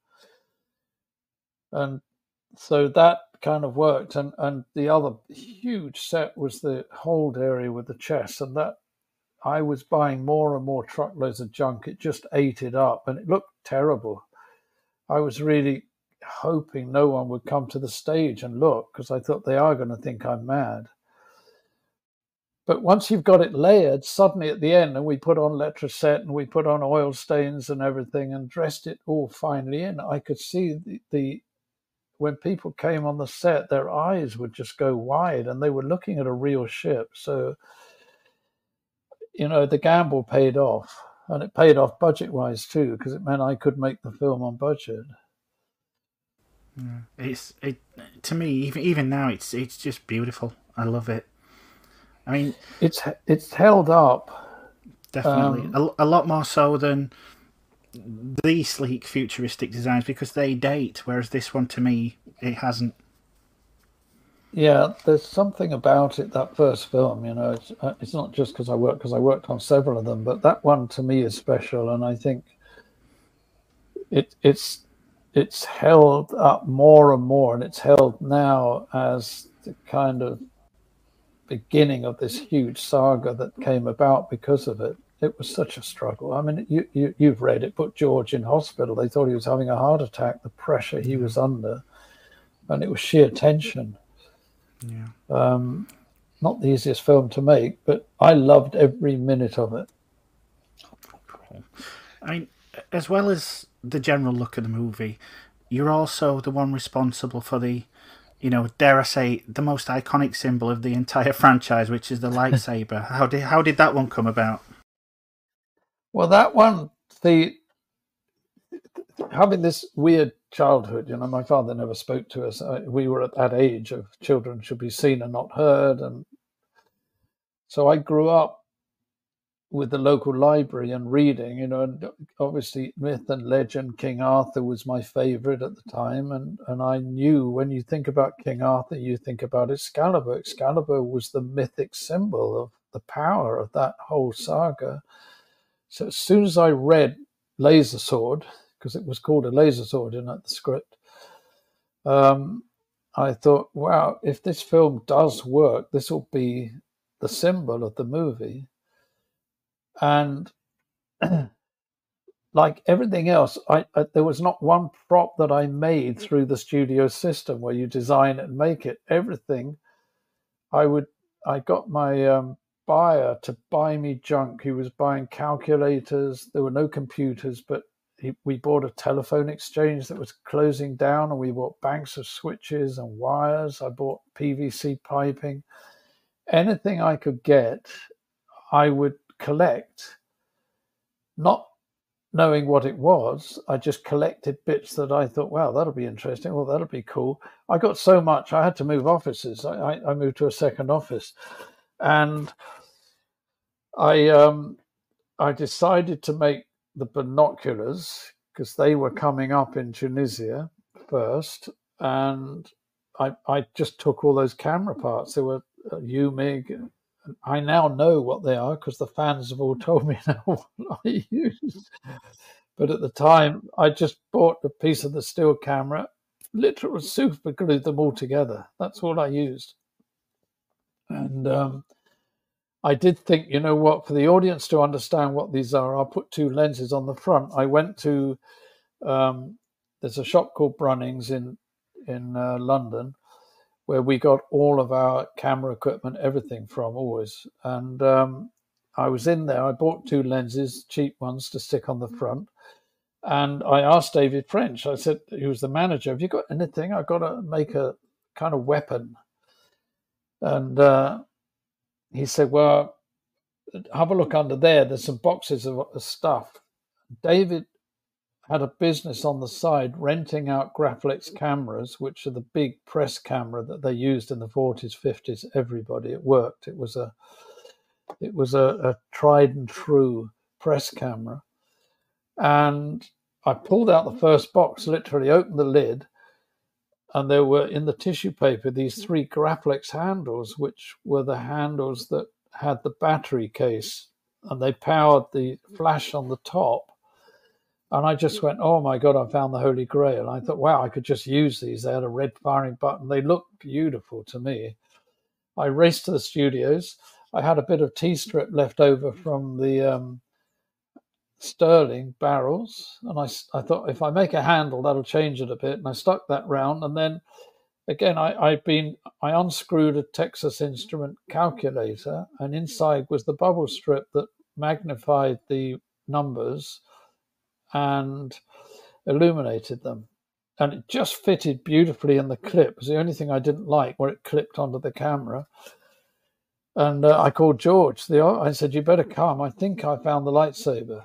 And so that kind of worked. And, and the other huge set was the hold area with the chest. And that I was buying more and more truckloads of junk. It just ate it up and it looked terrible. I was really hoping no one would come to the stage and look, because I thought they are going to think I'm mad. But once you've got it layered, suddenly at the end, and we put on letraset and we put on oil stains and everything and dressed it all finely in, I could see the, the when people came on the set, their eyes would just go wide and they were looking at a real ship. So, you know, the gamble paid off, and it paid off budget-wise too, because it meant I could make the film on budget. Yeah. It's it to me, even even now, it's it's just beautiful. I love it. I mean, it's it's held up definitely um, a, a lot more so than the sleek futuristic designs, because they date, whereas this one, to me, it hasn't. Yeah, there's something about it, that first film, you know, it's, uh, it's not just because I worked, because I worked on several of them, but that one to me is special, and I think it it's it's held up more and more, and it's held now as the kind of beginning of this huge saga that came about because of it. It was such a struggle. I mean, you, you, you've read it, put George in hospital. They thought he was having a heart attack, the pressure he was under, and it was sheer tension. Yeah. Um, not the easiest film to make, but I loved every minute of it. I mean, as well as the general look of the movie, you're also the one responsible for the, you know, dare I say, the most iconic symbol of the entire franchise, which is the lightsaber. How did how did that one come about? Well, that one, the having this weird childhood, you know, my father never spoke to us. We were at that age of children should be seen and not heard, and so I grew up with the local library and reading, you know, and obviously myth and legend, King Arthur was my favorite at the time. And, and I knew when you think about King Arthur, you think about Excalibur. Excalibur was the mythic symbol of the power of that whole saga. So as soon as I read Laser Sword, because it was called a laser sword in the script, um, I thought, wow, if this film does work, this will be the symbol of the movie. And like everything else, I, I there was not one prop that I made through the studio system where you design it and make it. Everything I would, I got my um, buyer to buy me junk. He was buying calculators. There were no computers, but he, we bought a telephone exchange that was closing down, and we bought banks of switches and wires. I bought P V C piping. Anything I could get, I would collect, not knowing what it was. I just collected bits that I thought, wow, that'll be interesting. Well, that'll be cool. I got so much, I had to move offices. I, I, I moved to a second office, and I um, I decided to make the binoculars because they were coming up in Tunisia first, and I I just took all those camera parts. There were uh, U M I G. I now know what they are because the fans have all told me now what I used. But at the time, I just bought a piece of the still camera, literally super glued them all together. That's all I used. And um, I did think, you know what, for the audience to understand what these are, I'll put two lenses on the front. I went to, um, there's a shop called Brunnings in, in uh, London, where we got all of our camera equipment, everything from always. And um, I was in there. I bought two lenses, cheap ones to stick on the front. And I asked David French, I said, he was the manager, have you got anything? I've got to make a kind of weapon. And uh, he said, well, have a look under there. There's some boxes of, of stuff. David had a business on the side renting out Graflex cameras, which are the big press camera that they used in the forties, fifties. Everybody, it worked. It was a, it was a, a tried and true press camera. And I pulled out the first box, literally opened the lid, and there were in the tissue paper these three Graflex handles, which were the handles that had the battery case, and they powered the flash on the top. And I just went, oh my God, I found the Holy Grail. And I thought, wow, I could just use these. They had a red firing button. They looked beautiful to me. I raced to the studios. I had a bit of T-strip left over from the um, Sterling barrels. And I, I thought, if I make a handle, that'll change it a bit. And I stuck that round. And then again, I, I'd been, I unscrewed a Texas Instrument calculator, and inside was the bubble strip that magnified the numbers and illuminated them. And it just fitted beautifully in the clip. It was the only thing I didn't like, where it clipped onto the camera. And uh, I called George. The, I said, you better come. I think I found the lightsaber.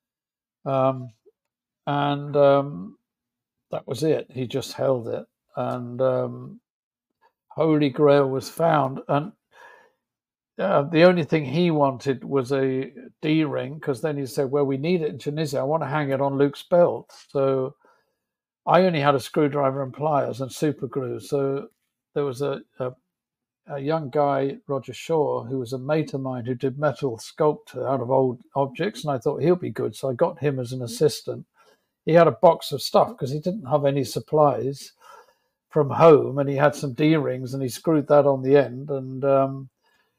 Um, and um, that was it. He just held it. And um, Holy Grail was found. And Uh, the only thing he wanted was a D-ring, because then he said, well, we need it in Tunisia. I want to hang it on Luke's belt. So I only had a screwdriver and pliers and super glue. So there was a, a, a young guy, Roger Shaw, who was a mate of mine who did metal sculpture out of old objects. And I thought he'll be good. So I got him as an assistant. He had a box of stuff because he didn't have any supplies from home. And he had some D-rings, and he screwed that on the end. And um,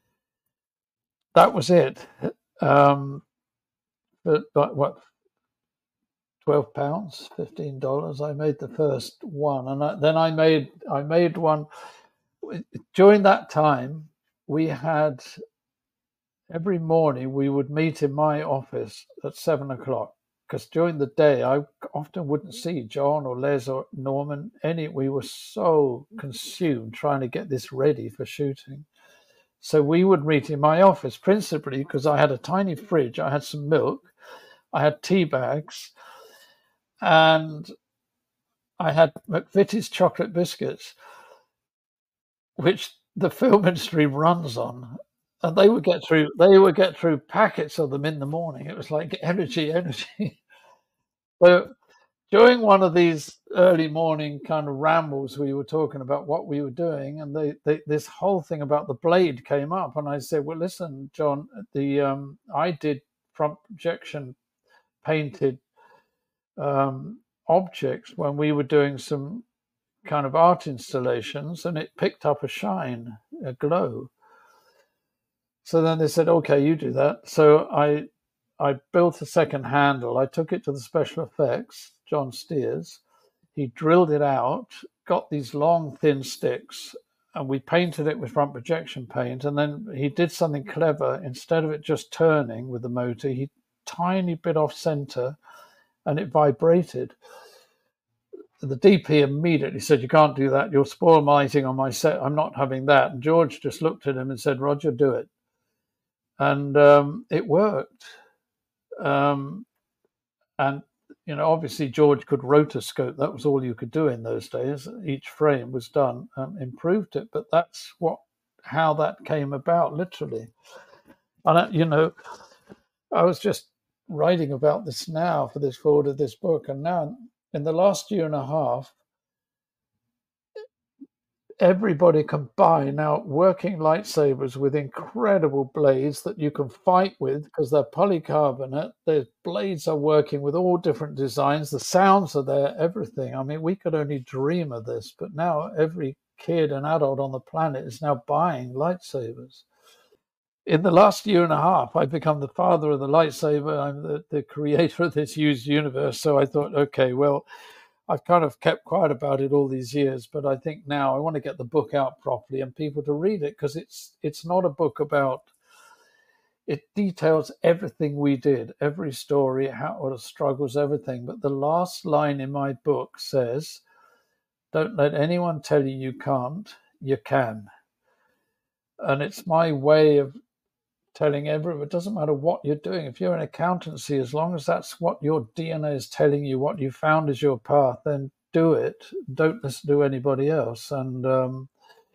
that was it. Um, but, but what, twelve pounds, fifteen dollars. I made the first one, and I, then I made I made one. During that time, we had every morning we would meet in my office at seven o'clock, because during the day I often wouldn't see John or Les or Norman. Any we were so consumed trying to get this ready for shooting. So we would meet in my office, principally because I had a tiny fridge. I had some milk, I had tea bags, and I had McVitie's chocolate biscuits, which the film industry runs on. And they would get through. They would get through packets of them in the morning. It was like energy, energy. So during one of these early morning kind of rambles, we were talking about what we were doing, and they, they, this whole thing about the blade came up. And I said, well, listen, John, the um, I did front projection painted um, objects when we were doing some kind of art installations, and it picked up a shine, a glow. So then they said, okay, you do that. So I I built a second handle. I took it to the special effects, John Steers. He drilled it out, got these long, thin sticks, and we painted it with front projection paint. And then he did something clever. Instead of it just turning with the motor, he tiny bit off center, and it vibrated. The D P immediately said, "You can't do that. You'll spoil my lighting on my set. I'm not having that." And George just looked at him and said, "Roger, do it." And um, it worked. Um, and, you know, obviously George could rotoscope. That was all you could do in those days. Each frame was done, um, improved it. But that's what how that came about, literally. And, uh, you know, I was just writing about this now for this forward of this book. And now in the last year and a half, everybody can buy now working lightsabers with incredible blades that you can fight with because they're polycarbonate. The blades are working with all different designs. The sounds are there, everything. I mean, we could only dream of this, but now every kid and adult on the planet is now buying lightsabers. In the last year and a half, I've become the father of the lightsaber. I'm the, the creator of this used universe. So I thought, okay, well, I've kind of kept quiet about it all these years, but I think now I want to get the book out properly and people to read it, because it's it's not a book about, it details everything we did, every story, how the struggles, everything. But the last line in my book says, "Don't let anyone tell you you can't, you can." And it's my way of telling everyone, it doesn't matter what you're doing. If you're in accountancy, as long as that's what your D N A is telling you, what you found is your path, then do it. Don't listen to anybody else. And um,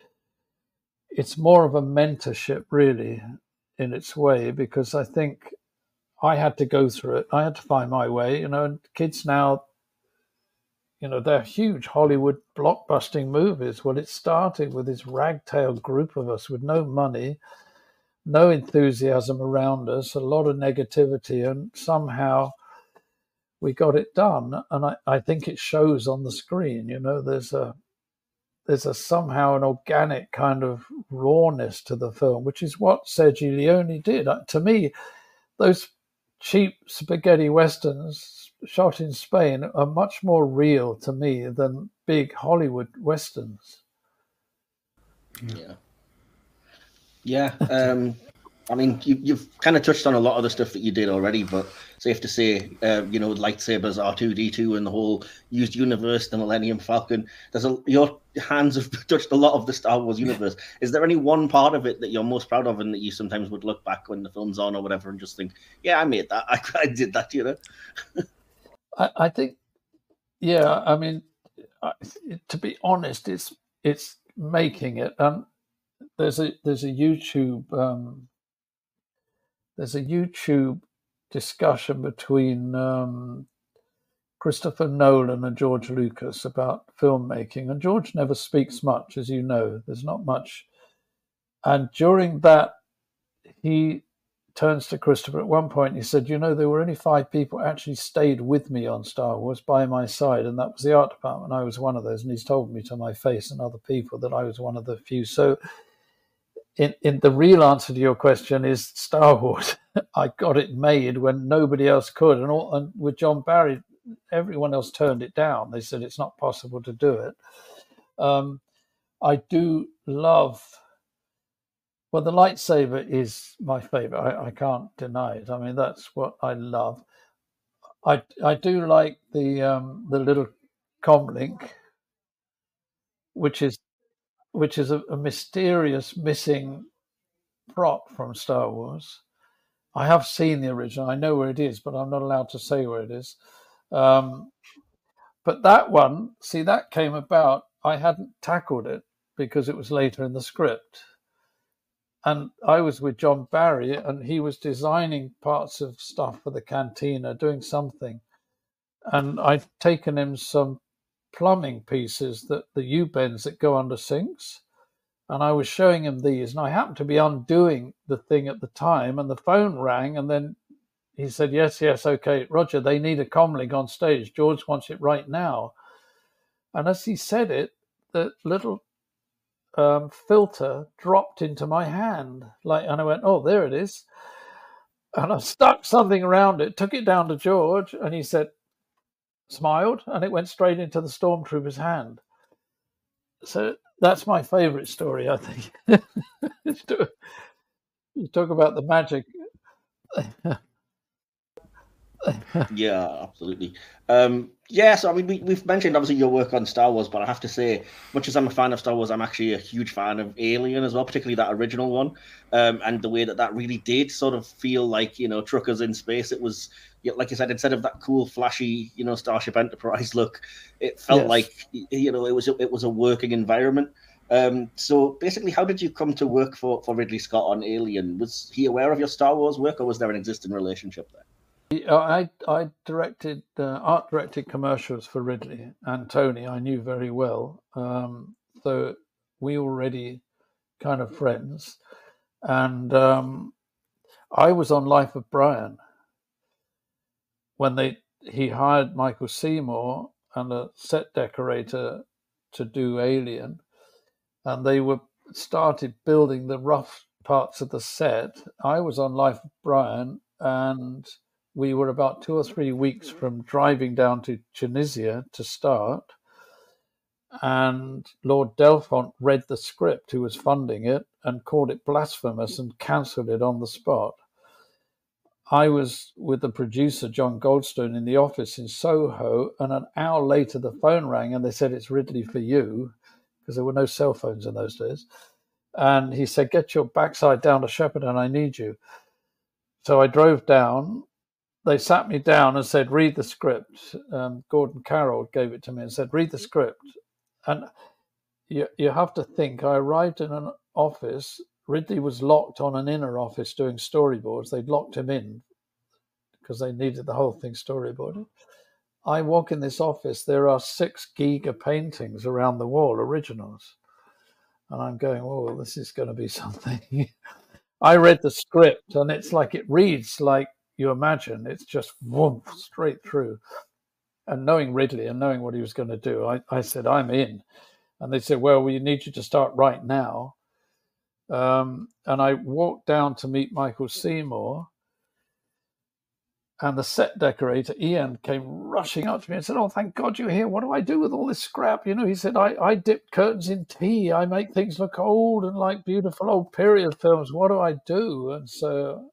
it's more of a mentorship, really, in its way, because I think I had to go through it. I had to find my way, you know, and kids now, you know, they're huge Hollywood blockbusting movies. Well, it started with this ragtag group of us with no money, no enthusiasm around us, a lot of negativity, and somehow we got it done. And I, I think it shows on the screen. You know, there's a there's a somehow an organic kind of rawness to the film, which is what Sergio Leone did. Uh, To me, those cheap spaghetti westerns shot in Spain are much more real to me than big Hollywood westerns. Yeah. Yeah, um, I mean, you, you've kind of touched on a lot of the stuff that you did already, but safe to say, uh, you know, lightsabers, R two D two, and the whole used universe, the Millennium Falcon. There's a your hands have touched a lot of the Star Wars universe. Is there any one part of it that you're most proud of, and that you sometimes would look back when the film's on or whatever, and just think, "Yeah, I made that. I, I did that," you know? I, I think, yeah. I mean, I, to be honest, it's it's making it. Um, There's a there's a YouTube um, there's a YouTube discussion between um, Christopher Nolan and George Lucas about filmmaking, and George never speaks much, as you know. There's not much, and during that, he turns to Christopher at one point. And he said, "You know, there were only five people who actually stayed with me on Star Wars by my side, and that was the art department. I was one of those, and he's told me to my face and other people that I was one of the few." So. In, in the real answer to your question is Star Wars. I got it made when nobody else could, and, all, and with John Barry, everyone else turned it down. They said it's not possible to do it. Um, I do love. Well, the lightsaber is my favorite. I, I can't deny it. I mean, that's what I love. I I do like the um, the little comlink, which is which is a, a mysterious missing prop from Star Wars. I have seen the original. I know where it is, but I'm not allowed to say where it is. Um, but that one, see, that came about. I hadn't tackled it because it was later in the script. And I was with John Barry, and he was designing parts of stuff for the cantina, doing something. And I'd taken him some plumbing pieces, that the U-bends that go under sinks. And I was showing him these, and I happened to be undoing the thing at the time, and the phone rang, and then he said, yes, yes, okay, Roger, they need a comlink on stage. George wants it right now. And as he said it, the little um, filter dropped into my hand, like, and I went, oh, there it is. And I stuck something around it, took it down to George, and he said, smiled, and it went straight into the stormtrooper's hand. So that's my favourite story, I think. You talk about the magic. Yeah, absolutely. Um, yeah, so I mean, we, we've mentioned obviously your work on Star Wars, but I have to say, much as I'm a fan of Star Wars, I'm actually a huge fan of Alien as well, particularly that original one, um, and the way that that really did sort of feel like, you know, truckers in space. It was, like you said, instead of that cool, flashy, you know, Starship Enterprise look, it felt Yes. like, you know, it was a, it was a working environment. Um, so basically, how did you come to work for, for Ridley Scott on Alien? Was he aware of your Star Wars work, or was there an existing relationship there? I I directed uh, art directed commercials for Ridley and Tony. I knew very well, um, so we already kind of friends. And um, I was on Life of Brian when they he hired Michael Seymour and a set decorator to do Alien, and they were started building the rough parts of the set. I was on Life of Brian, and we were about two or three weeks from driving down to Tunisia to start. And Lord Delfont read the script, who was funding it, and called it blasphemous and cancelled it on the spot. I was with the producer, John Goldstone, in the office in Soho, and an hour later the phone rang and they said, it's Ridley for you, because there were no cell phones in those days. And he said, get your backside down to Shepperton, I need you. So I drove down. They sat me down and said, read the script. Um, Gordon Carroll gave it to me and said, read the script. And you, you have to think, I arrived in an office. Ridley was locked on an inner office doing storyboards. They'd locked him in because they needed the whole thing storyboarded. I walk in this office. There are six Giga paintings around the wall, originals. And I'm going, oh, this is going to be something. I read the script, and it's like, it reads like you imagine. It's just whoom, straight through. And knowing Ridley and knowing what he was going to do, I, I said, I'm in. And they said, well, we need you to start right now. Um, and I walked down to meet Michael Seymour. And the set decorator, Ian, came rushing up to me and said, oh, thank God you're here. What do I do with all this scrap? You know, he said, I, I dip curtains in tea. I make things look old and like beautiful old period films. What do I do? And so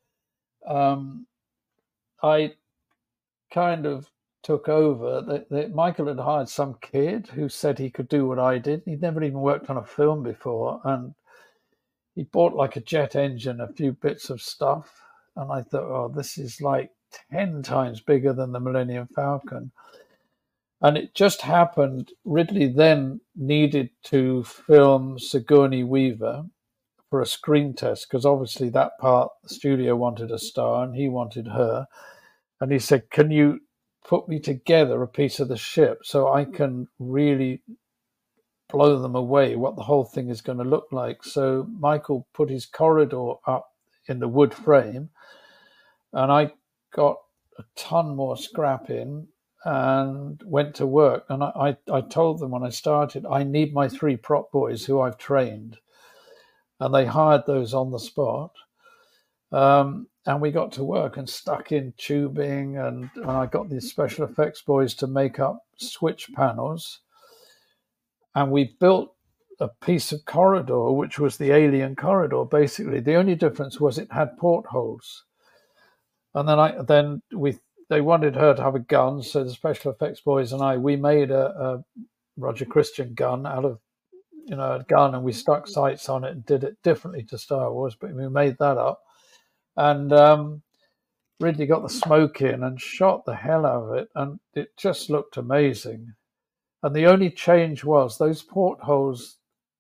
um, I kind of took over. The, the, Michael had hired some kid who said he could do what I did. He'd never even worked on a film before. And he bought like a jet engine, a few bits of stuff. And I thought, oh, this is like ten times bigger than the Millennium Falcon. And it just happened, Ridley then needed to film Sigourney Weaver for a screen test, because obviously that part, the studio wanted a star and he wanted her. And he said, can you put me together a piece of the ship so I can really blow them away, what the whole thing is going to look like? So Michael put his corridor up in the wood frame, and I got a ton more scrap in and went to work. And I, I, I told them when I started, I need my three prop boys who I've trained. And they hired those on the spot. Um, and we got to work and stuck in tubing, and, and I got these special effects boys to make up switch panels. And we built a piece of corridor, which was the Alien corridor, basically. The only difference was it had portholes. And then I then we they wanted her to have a gun, so the special effects boys and I, we made a, a Roger Christian gun out of, you know, a gun, and we stuck sights on it and did it differently to Star Wars, but we made that up. And um, Ridley got the smoke in and shot the hell out of it, and it just looked amazing. And the only change was those portholes,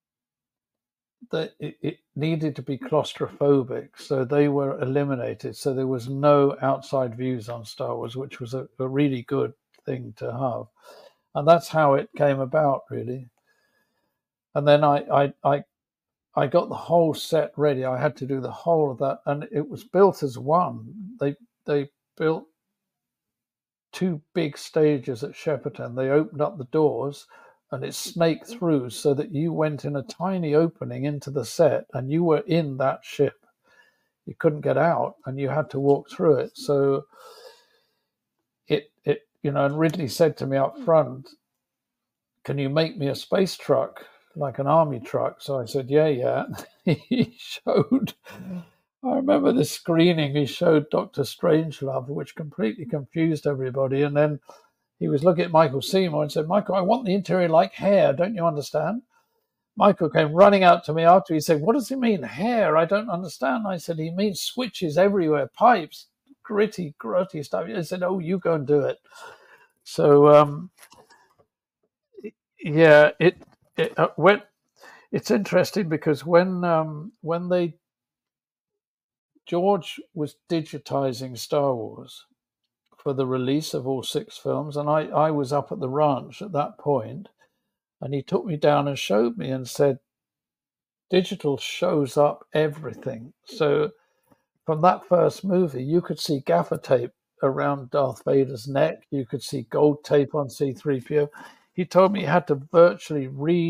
that it, it needed to be claustrophobic, so they were eliminated. So there was no outside views on Star Wars, which was a, a really good thing to have. And that's how it came about, really. And then I, I, I, I got the whole set ready. I had to do the whole of that, and it was built as one. They they built two big stages at Shepperton. They opened up the doors, and it snaked through so that you went in a tiny opening into the set and you were in that ship. you couldn't get out, and you had to walk through it. So it it you know, and Ridley said to me up front, "Can you make me a space truck, like an army truck?" So I said, "Yeah, yeah." He showed. I remember the screening. He showed Doctor Strangelove, which completely confused everybody, and then he was looking at Michael Seymour and said, "Michael, I want the interior like hair. Don't you understand?" Michael came running out to me after. He said, "What does he mean, hair? I don't understand." I said, "He means switches everywhere, pipes, gritty, grutty stuff." He said, "Oh, you go and do it." So, um, yeah, it, it uh, when it's interesting because when um, when they George was digitizing Star Wars for the release of all six films, and I, I was up at the ranch at that point, and he took me down and showed me and said, digital shows up everything. So from that first movie, you could see gaffer tape around Darth Vader's neck. You could see gold tape on C three P O. He told me he had to virtually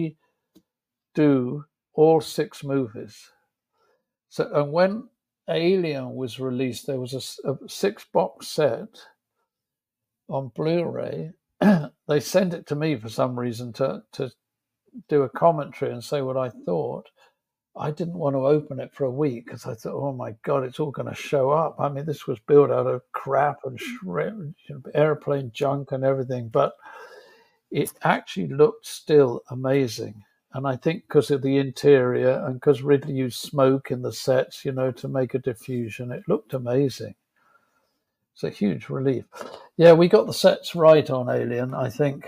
redo all six movies. So, and when Alien was released, there was a, a six box set on Blu-ray. They sent it to me for some reason to, to do a commentary and say what I thought. I didn't want to open it for a week because I thought, oh my God, it's all going to show up. I mean, this was built out of crap and shred, airplane junk and everything, but it actually looked still amazing. And I think because of the interior and because Ridley used smoke in the sets, you know, to make a diffusion, it looked amazing. It's a huge relief. Yeah, we got the sets right on Alien, I think.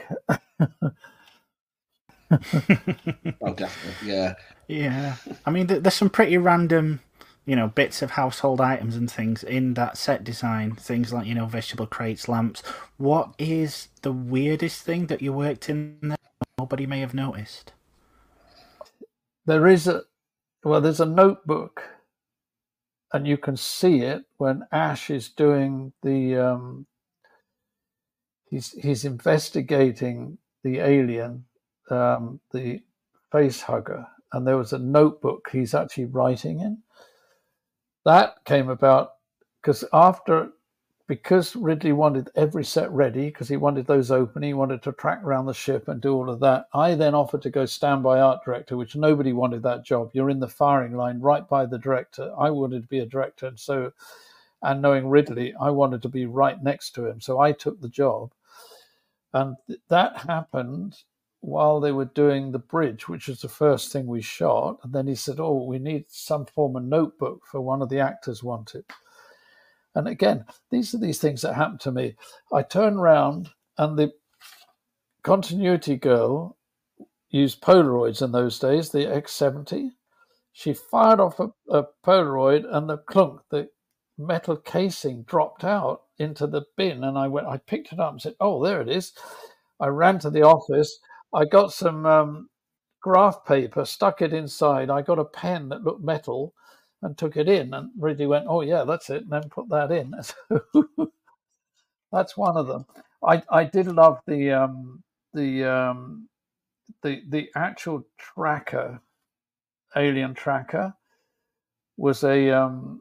Oh, definitely, yeah. Yeah. I mean, there's some pretty random, you know, bits of household items and things in that set design. Things like, you know, vegetable crates, lamps. What is the weirdest thing that you worked in that nobody may have noticed? There is a, well, there's a notebook, and you can see it when Ash is doing the, um, he's he's investigating the alien, um, the face hugger, and there was a notebook he's actually writing in. That came about because after, because Ridley wanted every set ready, because he wanted those open, he wanted to track around the ship and do all of that. I then offered to go standby art director, which nobody wanted that job. You're in the firing line right by the director. I wanted to be a director, and so, and knowing Ridley, I wanted to be right next to him. So I took the job, and th- that happened while they were doing the bridge, which was the first thing we shot. And then he said, "Oh, we need some form of notebook for one of the actors wanted." And again, these are these things that happen to me. I turn around and the continuity girl used Polaroids in those days, the X seventy. She fired off a, a Polaroid and the clunk, the metal casing dropped out into the bin. And I went, I picked it up and said, "Oh, there it is." I ran to the office. I got some um, graph paper, stuck it inside. I got a pen that looked metal and took it in, and Ridley went, "Oh yeah, that's it," and then put that in. So that's one of them. I, I did love the um, the um, the the actual tracker, alien tracker, was a um,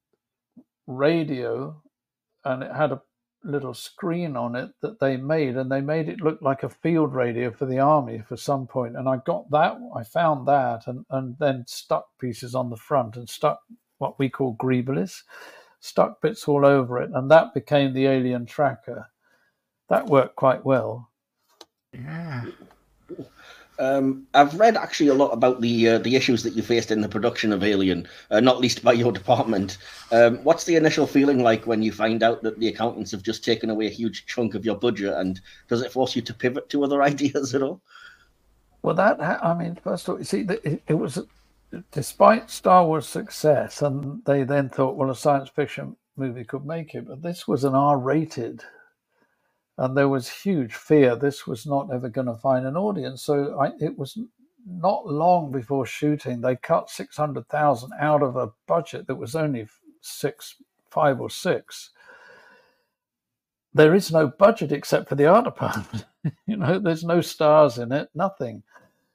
radio, and it had a little screen on it that they made, and they made it look like a field radio for the army for some point. And I got that, I found that, and and then stuck pieces on the front and stuck what we call greeblies, stuck bits all over it, and that became the alien tracker. That worked quite well. Yeah. Um, I've read actually a lot about the uh, the issues that you faced in the production of Alien, uh, not least by your department. Um, what's the initial feeling like when you find out that the accountants have just taken away a huge chunk of your budget, and does it force you to pivot to other ideas at all? Well, that, I mean, first of all, you see, it, it was, despite Star Wars' success, and they then thought, well, a science fiction movie could make it, but this was an R-rated, and there was huge fear this was not ever going to find an audience. So I, it was not long before shooting, they cut six hundred thousand out of a budget that was only six, five or six. There is no budget except for the art department. You know, there's no stars in it, nothing.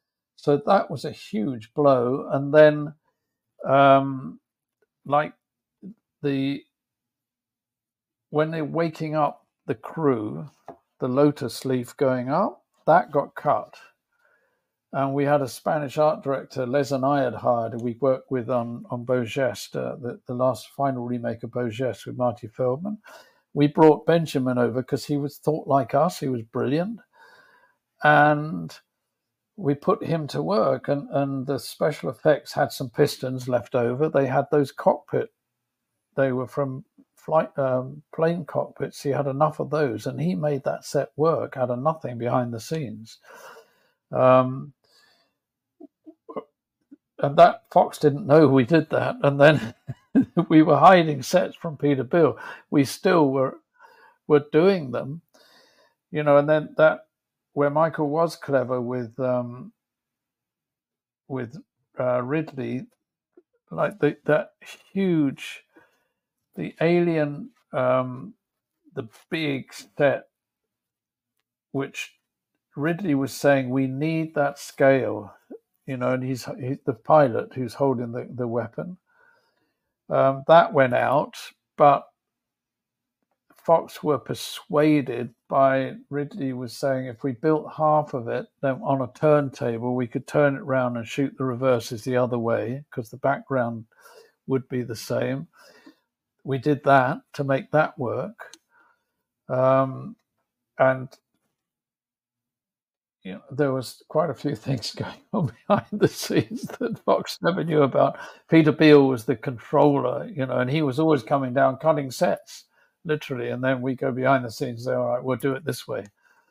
So that was a huge blow. And then, um, like the when they're waking up the crew, the lotus leaf going up, that got cut. And we had a Spanish art director, Les and I had hired, who we worked with on, on Beau Geste, uh, the, the last final remake of Beau Geste with Marty Feldman. We brought Benjamin over because he was thought like us. He was brilliant. And we put him to work, and, and the special effects had some pistons left over. They had those cockpit. They were from flight um, plane cockpits. He had enough of those, and he made that set work out of nothing behind the scenes. Um, and that Fox didn't know we did that. And then we were hiding sets from Peterbilt. We still were were doing them, you know. And then that where Michael was clever with um, with uh, Ridley, like the, that huge, the Alien, um, the big set, which Ridley was saying we need that scale. You know, and he's, he's the pilot who's holding the, the weapon. Um, that went out, but Fox were persuaded by Ridley was saying if we built half of it, then on a turntable, we could turn it around and shoot the reverses the other way because the background would be the same. We did that to make that work. Um, and you know, there was quite a few things going on behind the scenes that Fox never knew about. Peterbilt was the controller, you know, and he was always coming down, cutting sets, literally. And then we go behind the scenes and say, all right, we'll do it this way.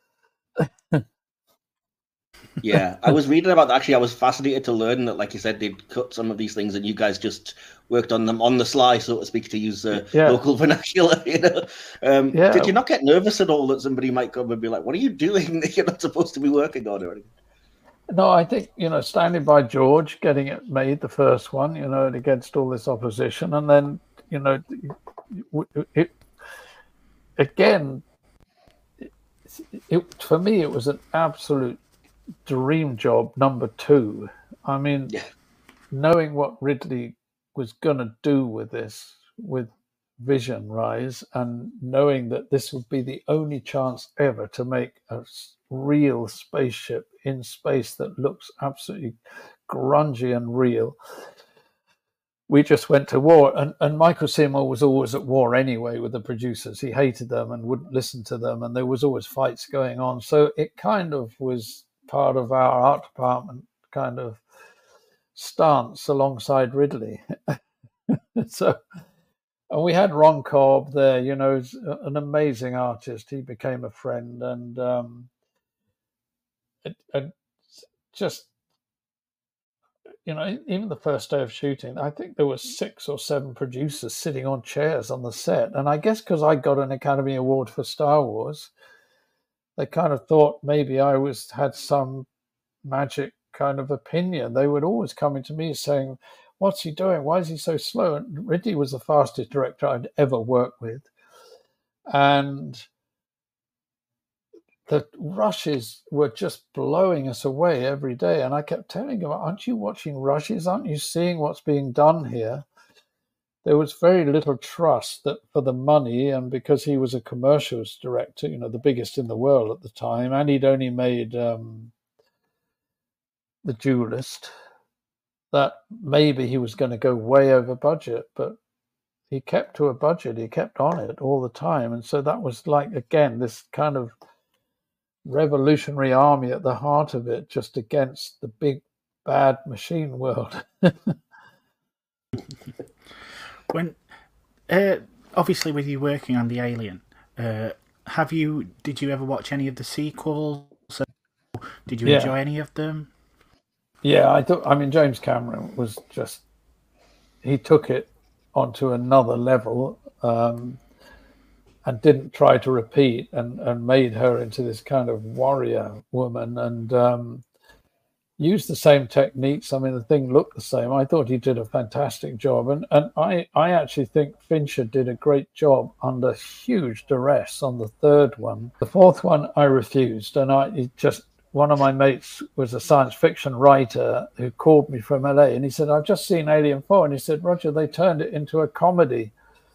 Yeah, I was reading about that. Actually, I was fascinated to learn that, like you said, they'd cut some of these things and you guys just worked on them on the sly, so to speak, to use uh, yeah. local vernacular. You know, um, yeah. Did you not get nervous at all that somebody might come and be like, "What are you doing that you're not supposed to be working on?" Or anything? No, I think, you know, standing by George, getting it made, the first one, you know, against all this opposition, and then, you know, it, it again, it, it, for me, it was an absolute dream job number two. I mean, yeah. knowing what Ridley was going to do with this, with Vision Rise, and knowing that this would be the only chance ever to make a real spaceship in space that looks absolutely grungy and real, we just went to war. And, and Michael Seymour was always at war anyway with the producers. He hated them and wouldn't listen to them, and there was always fights going on. So it kind of was part of our art department kind of stance alongside Ridley. So, and we had Ron Cobb there, you know, an amazing artist. He became a friend, and um, it, it just, you know, even the first day of shooting, I think there were six or seven producers sitting on chairs on the set. And I guess because I got an Academy Award for Star Wars, they kind of thought maybe I was had some magic kind of opinion. They would always come to me saying, "What's he doing? Why is he so slow?" And Ridley was the fastest director I'd ever worked with. And the rushes were just blowing us away every day. And I kept telling him, aren't you watching rushes? Aren't you seeing what's being done here? There was very little trust that for the money, and because he was a commercials director, you know, the biggest in the world at the time, and he'd only made um, The Duelist, that maybe he was going to go way over budget, but he kept to a budget. He kept on it all the time. And so that was like, again, this kind of revolutionary army at the heart of it, just against the big, bad machine world. When, uh, obviously with you working on the Alien, uh, have you, did you ever watch any of the sequels? Did you yeah. enjoy any of them? Yeah, I thought, I mean, James Cameron was just, he took it onto another level, um, and didn't try to repeat, and, and made her into this kind of warrior woman, and um, used the same techniques. I mean, the thing looked the same. I thought he did a fantastic job. And, and I, I actually think Fincher did a great job under huge duress on the third one. The fourth one, I refused. And I it just, one of my mates was a science fiction writer who called me from L A, and he said, I've just seen Alien four. And he said, Roger, they turned it into a comedy.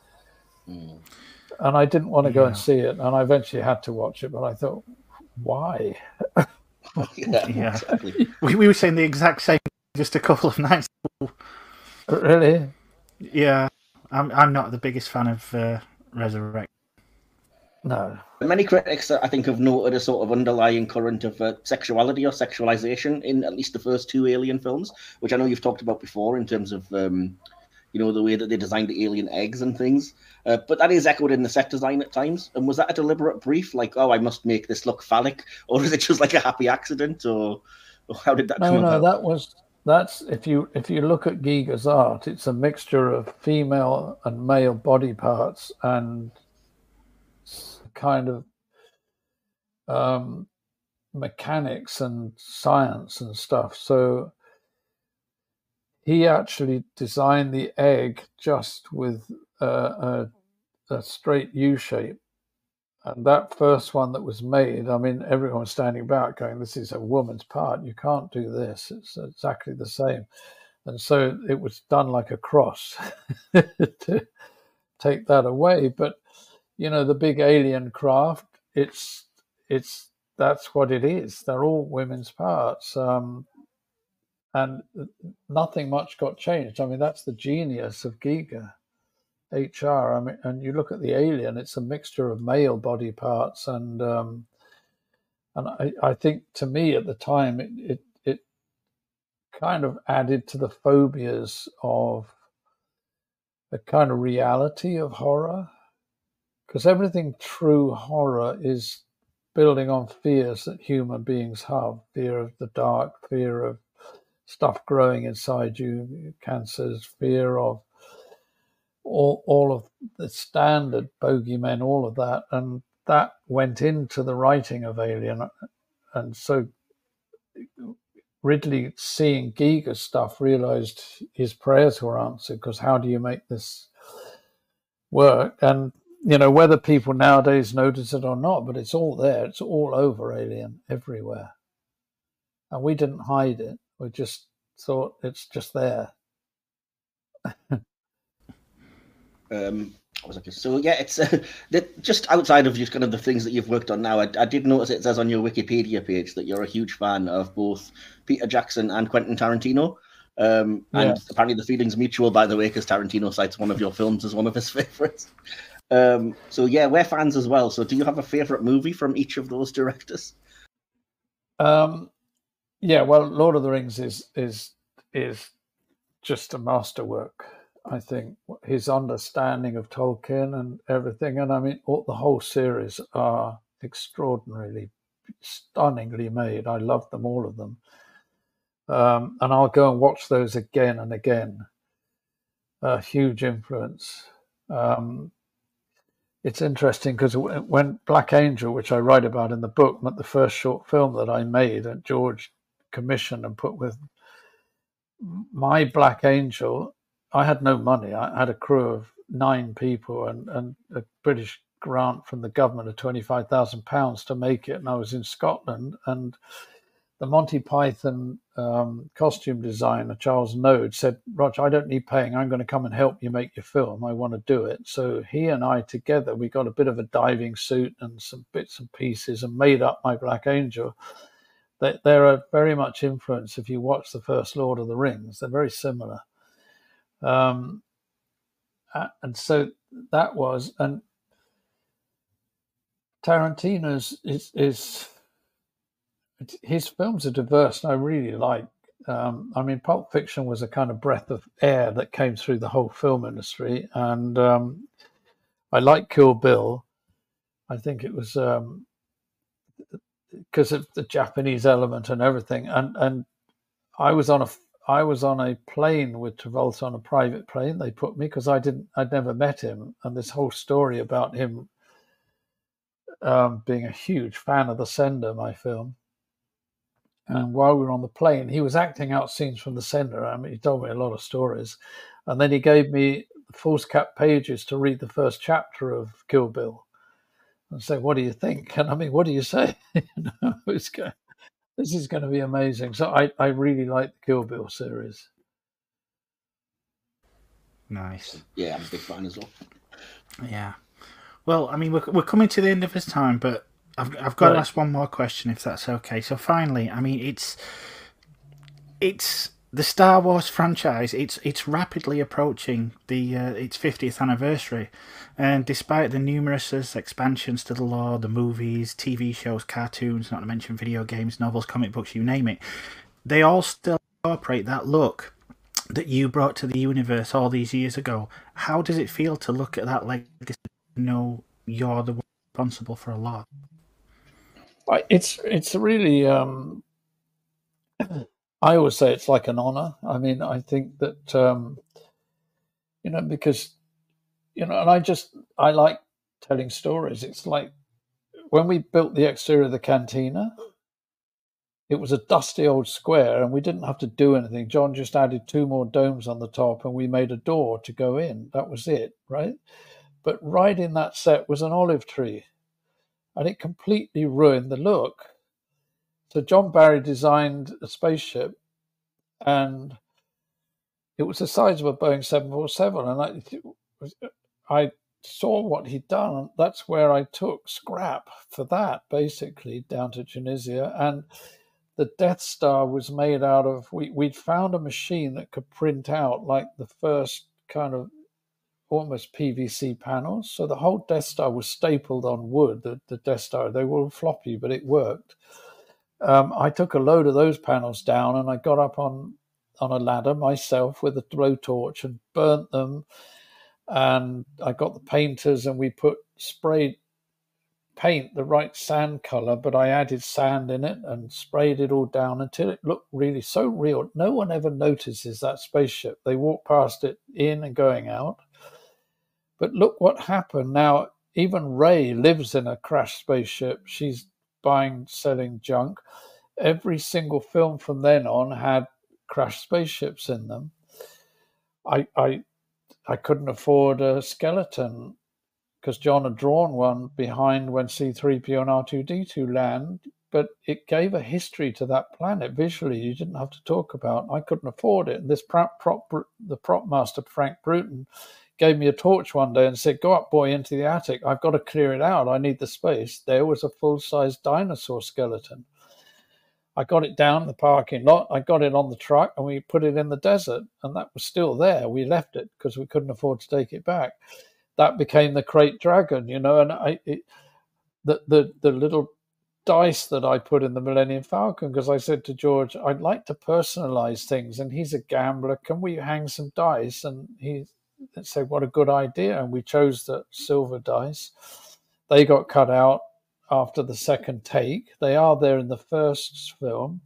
Mm. And I didn't want to go Yeah. and see it, and I eventually had to watch it, but I thought, why? yeah, Yeah. exactly. We, we were saying the exact same just a couple of nights. Really? Yeah, I'm I'm not the biggest fan of uh, Resurrect. No. Many critics, I think, have noted a sort of underlying current of uh, sexuality or sexualization in at least the first two Alien films, which I know you've talked about before in terms of, um, you know, the way that they designed the alien eggs and things. Uh, but that is echoed in the set design at times. And was that a deliberate brief, like, oh, I must make this look phallic, or is it just like a happy accident, or, or how did that No, come no, about? that was that's if you if you look at Giger's art, it's a mixture of female and male body parts and kind of um, mechanics and science and stuff. So he actually designed the egg just with uh, a, a straight U shape. And that first one that was made, I mean, everyone was standing back going, this is a woman's part. You can't do this. It's exactly the same. And so it was done like a cross to take that away. But, you know, the big alien craft, it's, it's, that's what it is. They're all women's parts. Um, and nothing much got changed. I mean, that's the genius of Giger. H R. I mean, and you look at the alien; it's a mixture of male body parts, and um, and I, I think to me at the time it, it it kind of added to the phobias of the kind of reality of horror, because everything true horror is building on fears that human beings have: fear of the dark, fear of stuff growing inside you, cancers, fear of all, all of the standard bogeymen, all of that. And that went into the writing of Alien. And so Ridley, seeing Giger's stuff, realized his prayers were answered, because how do you make this work? And, you know, whether people nowadays notice it or not, but it's all there. It's all over Alien, everywhere. And we didn't hide it. We just thought it's just there. Um, what was I gonna- so yeah, it's uh, that just outside of just kind of the things that you've worked on now. I, I did notice it says on your Wikipedia page that you're a huge fan of both Peter Jackson and Quentin Tarantino. Um, and Yeah. apparently the feeling's mutual, by the way, because Tarantino cites one of your films as one of his favorites. Um, so yeah, we're fans as well. So do you have a favorite movie from each of those directors? Um, yeah, well, Lord of the Rings is is is just a masterwork. I think his understanding of Tolkien and everything, and I mean, all, the whole series are extraordinarily, stunningly made. I love them, all of them, um, and I'll go and watch those again and again. A huge influence. Um, it's interesting because when Black Angel, which I write about in the book, the first short film that I made, and George commissioned and put with my Black Angel, I had no money. I had a crew of nine people and, and a British grant from the government of twenty-five thousand pounds to make it. And I was in Scotland, and the Monty Python um, costume designer, Charles Node, said, Roger, I don't need paying. I'm going to come and help you make your film. I want to do it. So he and I together, we got a bit of a diving suit and some bits and pieces and made up my Black Angel. They, they're very much influenced. If you watch the first Lord of the Rings, they're very similar. Um, and so that was, and Tarantino's is, is his films are diverse, and I really like. Um, I mean, Pulp Fiction was a kind of breath of air that came through the whole film industry, and um, I like Kill Bill. I think it was um, because of the Japanese element and everything, and and I was on a I was on a plane with Travolta on a private plane. They put me because I didn't I'd never met him, and this whole story about him um, being a huge fan of The Sender, my film. And while we were on the plane, he was acting out scenes from The Sender. I mean, he told me a lot of stories, and then he gave me foolscap pages to read the first chapter of Kill Bill, and say, "What do you think?" And I mean, what do you say? you know, it's going, this is going to be amazing. So I, I really like the Kill Bill series. Nice. Yeah, I'm a big fan as well. Yeah. Well, I mean, we're, we're coming to the end of his time, but I've, I've got Right. to ask one more question, if that's okay. So finally, I mean, it's it's the Star Wars franchise. It's it's rapidly approaching the uh, its fiftieth anniversary, and despite the numerous expansions to the lore, the movies, T V shows, cartoons, not to mention video games, novels, comic books, you name it, they all still incorporate that look that you brought to the universe all these years ago. How does it feel to look at that legacy and know you're the one responsible for a lot? I- It's it's really. Um, I always say it's like an honor. I mean, I think that um, you know because you know, and I just I like telling stories. It's like when we built the exterior of the cantina. It was a dusty old square, and we didn't have to do anything. John just added two more domes on the top, and we made a door to go in. That was it, right? But right in that set was an olive tree, and it completely ruined the look. So John Barry designed a spaceship, and it was the size of a Boeing seven forty-seven. And I, I saw what he'd done. That's where I took scrap for that, basically, down to Tunisia. And the Death Star was made out of, we, we'd found a machine that could print out like the first kind of almost P V C panels. So the whole Death Star was stapled on wood, the, the Death Star. They were all floppy, but it worked. Um, I took a load of those panels down, and I got up on, on a ladder myself with a blowtorch and burnt them. And I got the painters, and we put sprayed paint the right sand color, but I added sand in it and sprayed it all down until it looked really so real. No one ever notices that spaceship. They walk past it in and going out. But look what happened. Now, even Ray lives in a crashed spaceship. She's buying, selling junk. Every single film from then on had crashed spaceships in them. I I I couldn't afford a skeleton because John had drawn one behind when C three P O and R two D two land, but it gave a history to that planet visually. You didn't have to talk about. I couldn't afford it. And this prop, prop, the prop master, Frank Bruton, gave me a torch one day and said, "Go up, boy, into the attic. I've got to clear it out. I need the space." There was a full-size dinosaur skeleton. I got it down the parking lot. I got it on the truck, and we put it in the desert, and that was still there. We left it because we couldn't afford to take it back. That became the Crate Dragon, you know, and I, it, the, the the little dice that I put in the Millennium Falcon, because I said to George, I'd like to personalize things, and he's a gambler. Can we hang some dice? And he said, what a good idea. And we chose the silver dice. They got cut out after the second take. They are there in the first film.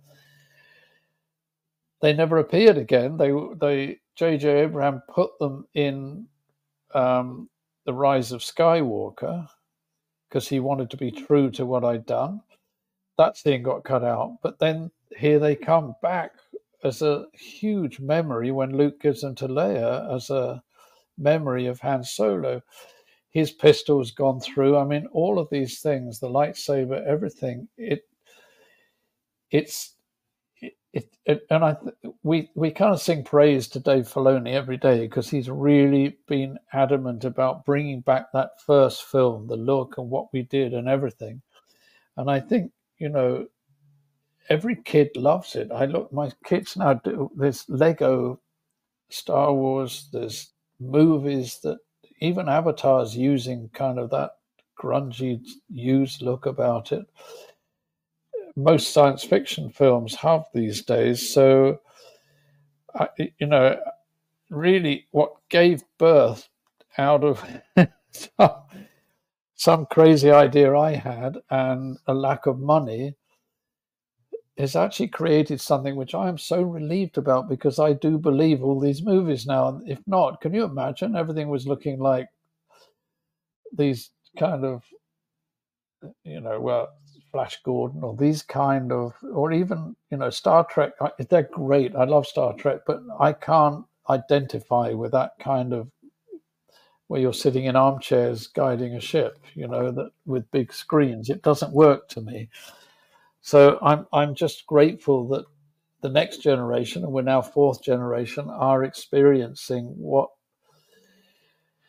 They never appeared again. They they J J Abraham put them in um, The Rise of Skywalker because he wanted to be true to what I'd done. That scene got cut out, but then here they come back as a huge memory when Luke gives them to Leia as a memory of Han Solo. His pistol's gone through. I mean, all of these things, the lightsaber, everything. It, it's, it, it, it and I, we we kind of sing praise to Dave Filoni every day because he's really been adamant about bringing back that first film, the look and what we did and everything. And I think, you know, every kid loves it. I look, my kids now do. There's Lego Star Wars. There's movies that even Avatar's using kind of that grungy, used look about it. Most science fiction films have these days. So, I, you know, really what gave birth out of some, some crazy idea I had and a lack of money has actually created something which I am so relieved about because I do believe all these movies now. And if not, can you imagine? Everything was looking like these kind of, you know, well, Flash Gordon or these kind of, or even, you know, Star Trek. They're great. I love Star Trek, but I can't identify with that kind of where you're sitting in armchairs guiding a ship, you know, that with big screens. It doesn't work to me. So I'm I'm just grateful that the next generation, and we're now fourth generation, are experiencing what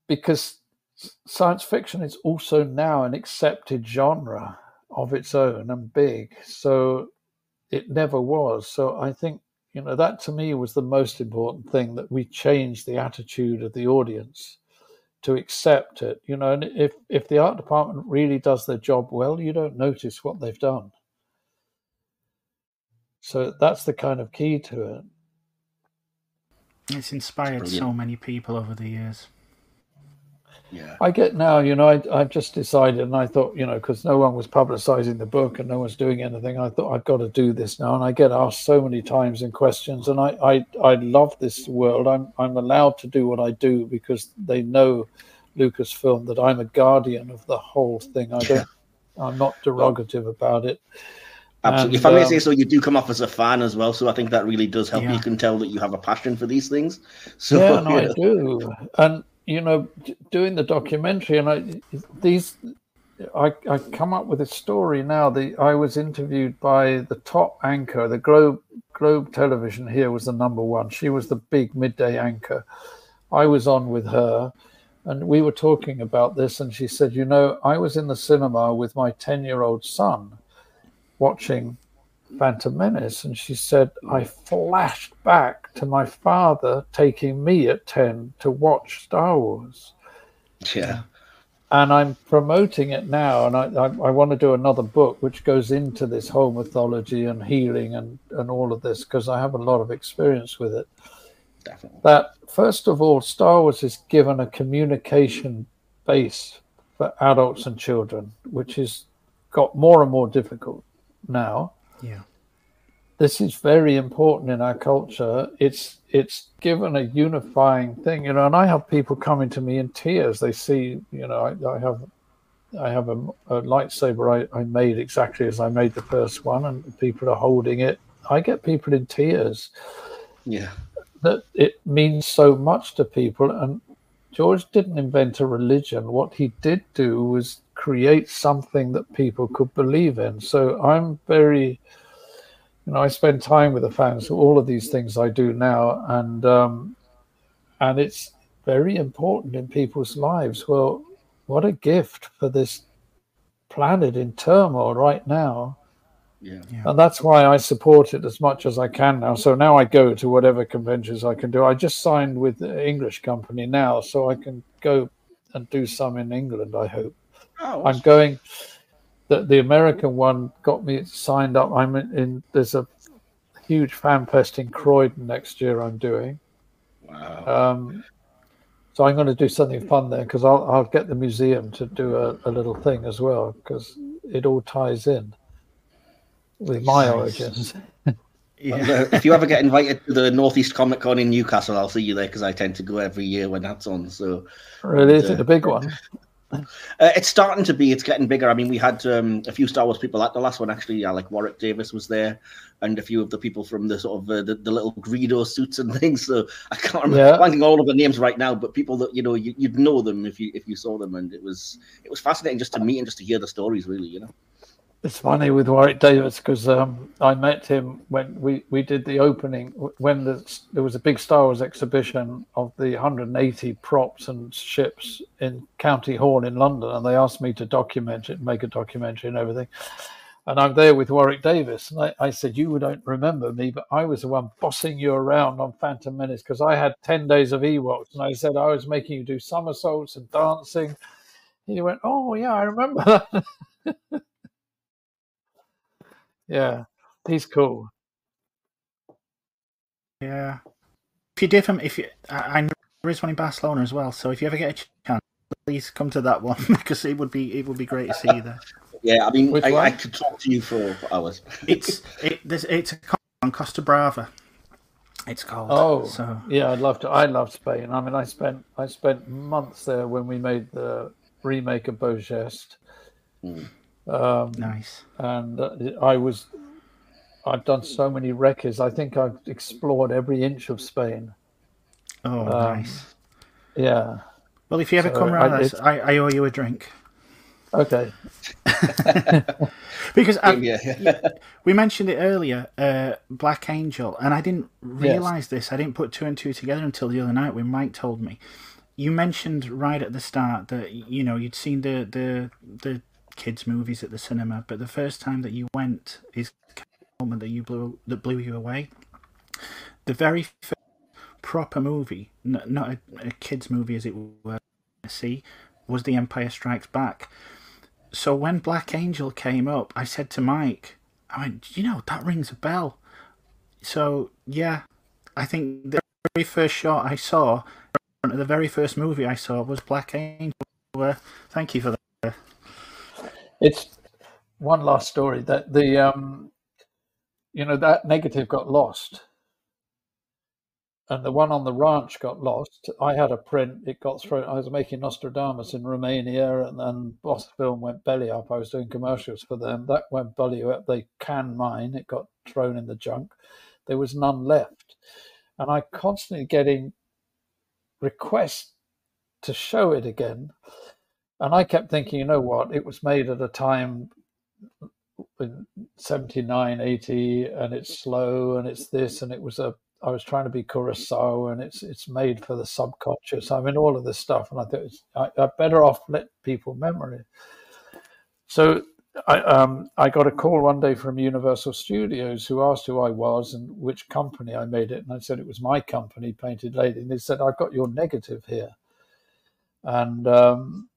because science fiction is also now an accepted genre of its own and big. So it never was. So I think, you know, that to me was the most important thing, that we changed the attitude of the audience to accept it. You know, and if, if the art department really does their job well, you don't notice what they've done. So that's the kind of key to it. It's inspired Brilliant. so many people over the years. Yeah. I get now, you know, I, I've just decided, and I thought, you know, because no one was publicizing the book and no one's doing anything, I thought I've got to do this now. And I get asked so many times in questions, and I, I, I love this world. I'm, I'm allowed to do what I do because they know, Lucasfilm, that I'm a guardian of the whole thing. I don't, I'm not derogative about it. Absolutely. And, if I may um, say so, you do come off as a fan as well, so I think that really does help. Yeah. You can tell that you have a passion for these things. So, yeah, no, you I know. do. And, you know, d- doing the documentary, and I, these, I, I come up with a story now. The I was interviewed by the top anchor, the Globe Globe Television here was the number one. She was the big midday anchor. I was on with her, and we were talking about this, and she said, you know, I was in the cinema with my ten-year-old son watching Phantom Menace, and she said, I flashed back to my father taking me at ten to watch Star Wars. Yeah. And I'm promoting it now, and I, I, I want to do another book which goes into this whole mythology and healing and, and all of this, because I have a lot of experience with it. Definitely. That, first of all, Star Wars is given a communication base for adults and children, which has got more and more difficult now. Yeah. This is very important in our culture. It's it's given a unifying thing, you know. And I have people coming to me in tears. They see, you know, I, I have I have a, a lightsaber I, I made exactly as I made the first one, and people are holding it. I get people in tears. Yeah. That it means so much to people. And George didn't invent a religion. What he did do was create something that people could believe in. So I'm very, you know, I spend time with the fans. All of these things I do now, and um, and it's very important in people's lives. Well, what a gift for this planet in turmoil right now. Yeah. Yeah. And that's why I support it as much as I can now. So now I go to whatever conventions I can do. I just signed with the English company now, so I can go and do some in England, I hope. Oh, I'm going, the, the American one got me signed up. I'm in, in there's a huge fan fest in Croydon next year I'm doing. wow. Um, so I'm going to do something fun there, because I'll, I'll get the museum to do a, a little thing as well, because it all ties in with my Nice. origins. Yeah. Well, uh, if you ever get invited to the Northeast Comic Con in Newcastle, I'll see you there, because I tend to go every year when that's on. So Really, is uh, it a big one? Uh, it's starting to be. It's getting bigger. I mean, we had um, a few Star Wars people at the last one, actually. Yeah, like Warwick Davis was there, and a few of the people from the sort of uh, the, the little Greedo suits and things. So I can't remember Yeah. blanking all of the names right now, but people that you know you, you'd know them if you if you saw them, and it was it was fascinating just to meet and just to hear the stories. Really, you know. It's funny with Warwick Davis, because um, I met him when we, we did the opening, when the, there was a big Star Wars exhibition of the one hundred eighty props and ships in County Hall in London, and they asked me to document it, make a documentary and everything. And I'm there with Warwick Davis, and I, I said, you don't remember me, but I was the one bossing you around on Phantom Menace, because I had ten days of Ewoks, and I said I was making you do somersaults and dancing. And he went, oh, yeah, I remember that. Yeah, he's cool. Yeah. If you do them, if you, I, I know there is one in Barcelona as well. So if you ever get a chance, please come to that one, because it would be it would be great to see you there. Yeah, I mean, Which I, one? I could talk to you for, for hours. It's it there's, it's a con on Costa Brava. It's called. Oh, So yeah, I'd love to. I love Spain. I mean, I spent I spent months there when we made the remake of Beau Geste. Mm. Um, nice. and uh, I was, I've done so many records. I think I've explored every inch of Spain. Oh, Um, nice. Yeah. Well, if you ever so come around, I- us, I, I owe you a drink. Okay. Because I, Yeah. we mentioned it earlier, uh, Black Angel, and I didn't realise this. I didn't put two and two together until the other night when Mike told me. you mentioned right at the start that you know you'd seen the the the kids' movies at the cinema, but the first time that you went is a moment that you blew that blew you away. The very first proper movie, n- not a, a kids' movie as it were, to see, was The Empire Strikes Back. So when Black Angel came up, I said to Mike, I went, you know, that rings a bell. So yeah, I think the very first shot I saw, the very first movie I saw was Black Angel. Uh, thank you for that. It's one last story that the um, you know, that negative got lost, and the one on the ranch got lost. I had a print; it got thrown. I was making Nostradamus in Romania, and then Boss Film went belly up. I was doing commercials for them. That went belly up. They canned mine. It got thrown in the junk. There was none left, and I constantly getting requests to show it again. And I kept thinking, you know what? It was made at a time in seventy-nine, eighty, and it's slow, and it's this, and it was a. I was trying to be Kurosawa, and it's it's made for the subconscious. I mean, all of this stuff, and I thought it's, I, I better off let people memory. So I um I got a call one day from Universal Studios who asked who I was and which company I made it, and I said it was my company, Painted Lady. And they said, I've got your negative here, and um,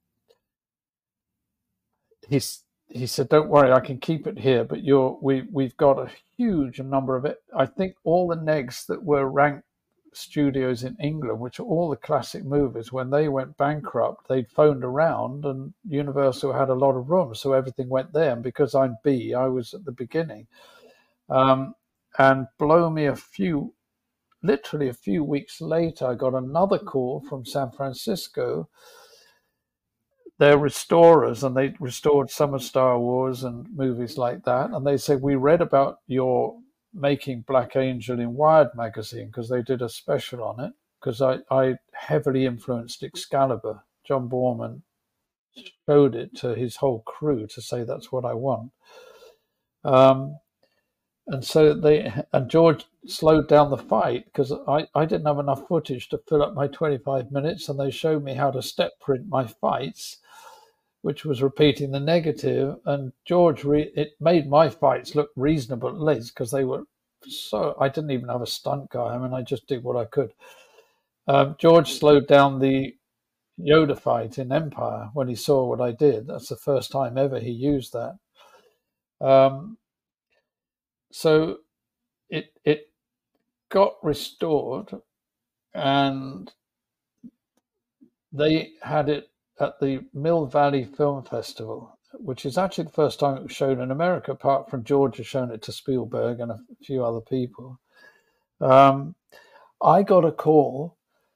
he's. He said, "Don't worry, I can keep it here, but you're we we've got a huge number of it. I think all the negs that were ranked studios in England, which are all the classic movies, when they went bankrupt, they'd phoned around, and Universal had a lot of room, so everything went there. And because I'm B, I was at the beginning. Um, and blow me a few, literally a few weeks later, I got another call from San Francisco. They're restorers, and they restored some of Star Wars and movies like that. And they said, we read about your making Black Angel in Wired magazine, because they did a special on it, because I, I heavily influenced Excalibur. John Borman showed it to his whole crew to say that's what I want. Um, and so they, and George slowed down the fight because I, I didn't have enough footage to fill up my twenty-five minutes, and they showed me how to step print my fights, which was repeating the negative. And George, re- it made my fights look reasonable at least, because they were so, I didn't even have a stunt guy. I mean, I just did what I could. Um, George slowed down the Yoda fight in Empire when he saw what I did. That's the first time ever he used that. Um, so it it got restored, and they had it at the Mill Valley Film Festival, which is actually the first time it was shown in America, apart from George has shown it to Spielberg and a few other people. Um, I got a call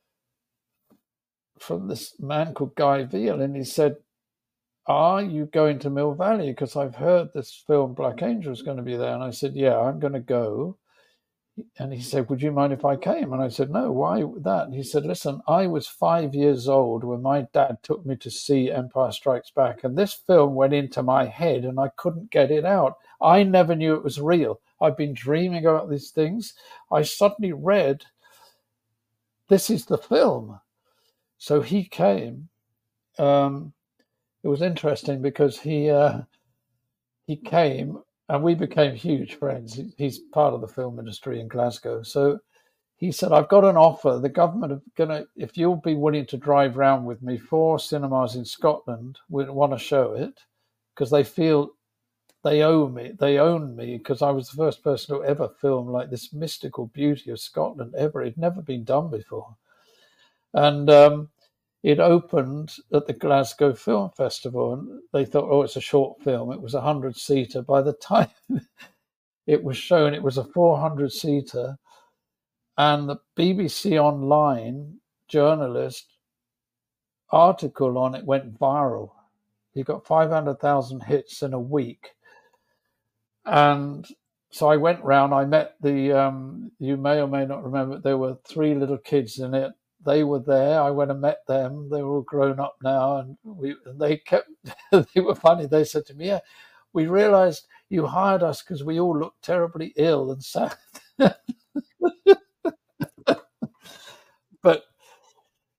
from this man called Guy Veal, and he said, are you going to Mill Valley? Because I've heard this film Black Angel is going to be there. And I said, yeah, I'm going to go. And he said, would you mind if I came? And I said, no, why that? And he said, listen, I was five years old when my dad took me to see Empire Strikes Back. And this film went into my head and I couldn't get it out. I never knew it was real. I've been dreaming about these things. I suddenly read, this is the film. So he came. Um, it was interesting because he uh, he came and we became huge friends. He's part of the film industry in Glasgow. So he said, I've got an offer. The government are going to, if you'll be willing to drive around with me, four cinemas in Scotland would want to show it because they feel they owe me. They own me because I was the first person to ever film like this mystical beauty of Scotland ever. It'd never been done before. And um, it opened at the Glasgow Film Festival, and they thought, oh, it's a short film. It was a hundred-seater. By the time it was shown, it was a four hundred-seater, and the B B C Online journalist article on it went viral. He got five hundred thousand hits in a week. And so I went round, I met the, um, you may or may not remember, there were three little kids in it. They were there. I went and met them. They were all grown up now, and we. And they kept. They were funny. They said to me, "Yeah, we realised you hired us because we all looked terribly ill and sad." But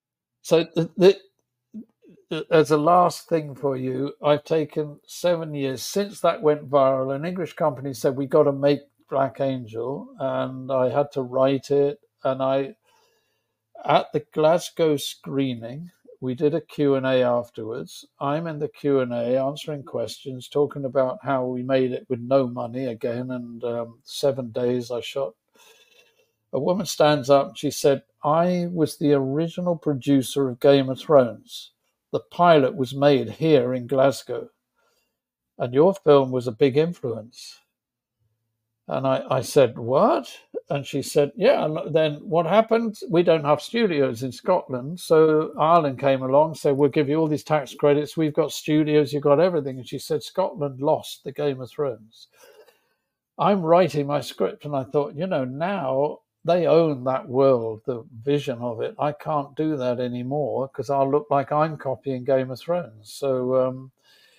So the, the, the, as a last thing for you, I've taken seven years since that went viral. An English company said we got to make Black Angel, and I had to write it. And I, at the Glasgow screening, we did a Q and A afterwards. I'm in the Q and A answering questions, talking about how we made it with no money again, and um, seven days I shot. A woman stands up and she said, I was the original producer of Game of Thrones. The pilot was made here in Glasgow, and your film was a big influence. And I, I said, what? And she said, yeah. And then what happened? We don't have studios in Scotland. So Ireland came along, said, we'll give you all these tax credits. We've got studios, you've got everything. And she said, Scotland lost the Game of Thrones. I'm writing my script, and I thought, you know, now they own that world, the vision of it. I can't do that anymore because I'll look like I'm copying Game of Thrones. So um,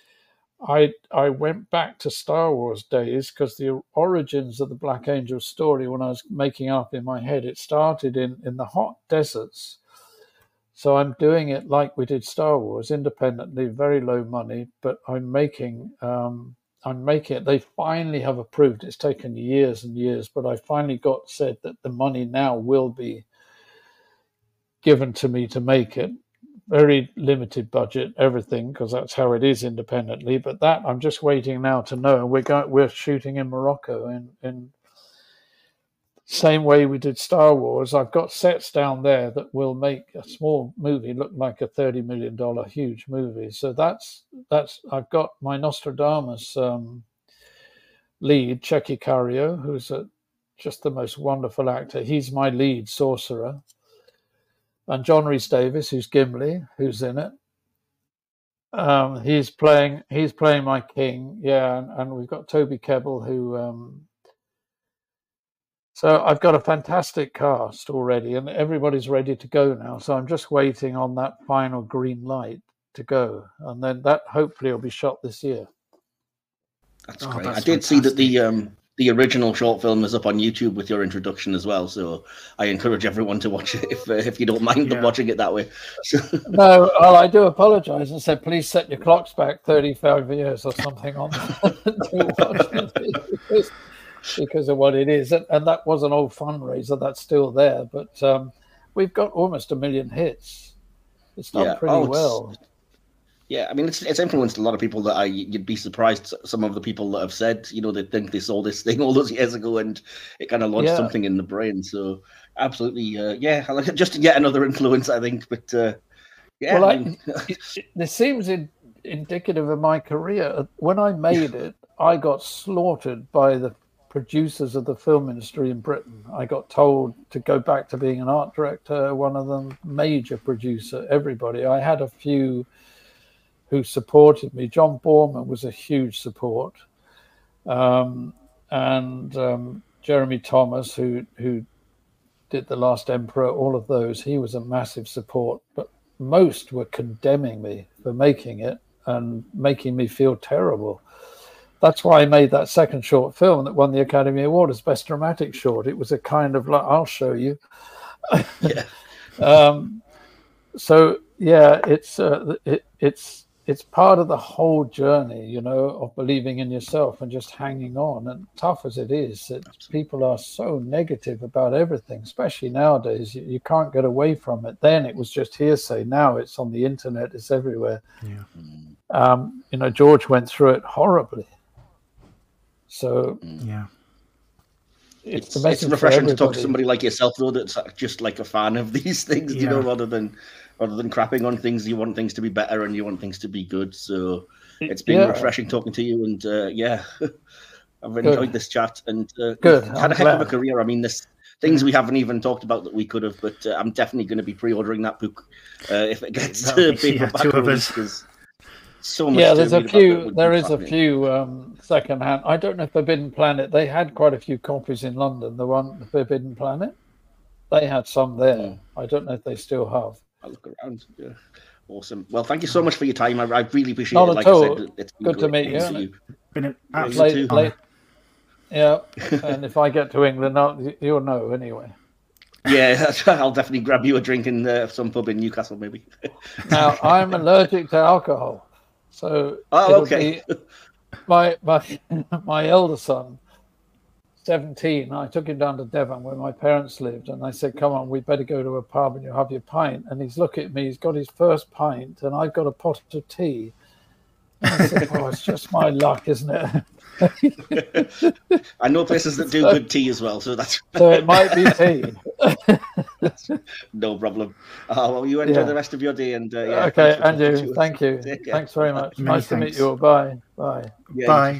I I went back to Star Wars days because the origins of the Black Angel story, when I was making up in my head, it started in, in the hot deserts. So I'm doing it like we did Star Wars, independently, very low money, but I'm making um, I'm making it. They finally have approved. It's taken years and years, but I finally got said that the money now will be given to me to make it. Very limited budget, everything, because that's how it is independently. But that I'm just waiting now to know. We're going. We're shooting in Morocco, in in same way we did Star Wars. I've got sets down there that will make a small movie look like a thirty million dollar huge movie. So that's that's. I've got my Nostradamus um, lead, Checky Cario, who's a, just the most wonderful actor. He's my lead sorcerer. And John Rhys-Davies, who's Gimli, who's in it. Um, he's playing. He's playing my king. Yeah, and, and we've got Toby Kebbell, who. Um, so I've got a fantastic cast already, and everybody's ready to go now. So I'm just waiting on that final green light to go, and then that hopefully will be shot this year. That's oh, great. That's I did fantastic. see that the um, the original short film is up on YouTube with your introduction as well. So I encourage everyone to watch it if uh, if you don't mind yeah. them watching it that way. No, well, I do apologise and said, please set your clocks back thirty-five years or something on because, because of what it is. And, and that was an old fundraiser that's still there. But um, we've got almost a million hits. It's done yeah. pretty oh, well. Yeah, I mean, it's it's influenced a lot of people that I you'd be surprised some of the people that have said, you know, they think they saw this thing all those years ago and it kind of launched yeah. something in the brain. So absolutely, uh, yeah, just yet another influence, I think. But uh, yeah, well, I mean... I, it, it, this seems in, indicative of my career. When I made it, I got slaughtered by the producers of the film industry in Britain. I got told to go back to being an art director, one of them, major producer, everybody. I had a few who supported me. John Borman was a huge support. Um, and um, Jeremy Thomas, who who did The Last Emperor, all of those, he was a massive support. But most were condemning me for making it and making me feel terrible. That's why I made that second short film that won the Academy Award as Best Dramatic Short. It was a kind of like, I'll show you. Yeah. um, so, yeah, it's uh, it, it's, It's part of the whole journey, you know, of believing in yourself and just hanging on. And tough as it is, that people are so negative about everything, especially nowadays. You, you can't get away from it. Then it was just hearsay. Now it's on the internet. It's everywhere. Yeah. Um, you know, George went through it horribly. So yeah, it's, it's, it's refreshing to talk to somebody like yourself, though, that's just like a fan of these things, yeah. you know, rather than. Rather than crapping on things, you want things to be better and you want things to be good. So it's been yeah. refreshing talking to you. And uh, yeah, I've enjoyed good. this chat and uh, good. had I'm a heck glad. of a career. I mean, there's things we haven't even talked about that we could have, but uh, I'm definitely going to be pre-ordering that book uh, if it gets to paperback yeah, release. So much yeah, there's a few. There is happening. a few um, secondhand. I don't know if Forbidden Planet. They had quite a few copies in London. The one, the Forbidden Planet, they had some there. Mm. I don't know if they still have. I'll look around. Yeah. Awesome. Well, thank you so much for your time. I, I really appreciate Not it. Like all. I said, it's been good to meet you. you. Been an absolute late, late, yeah, and if I get to England, I'll, you'll know anyway. Yeah, I'll definitely grab you a drink in uh, some pub in Newcastle, maybe. Now, I'm allergic to alcohol, so oh, it'll okay. be my my my elder son, seventeen. I took him down to Devon where my parents lived, and I said, "Come on, we better go to a pub and you'll have your pint." And he's looking at me. He's got his first pint, and I've got a pot of tea. And I said, "Oh, it's just my luck, isn't it?" I know places that do so, good tea as well, so that's so it might be tea. No problem. Uh, well, you enjoy yeah. the rest of your day, and uh, yeah. Okay, and you. Thank you. Thanks very much. Many nice thanks. to meet you. Bye. Bye. Yeah, Bye.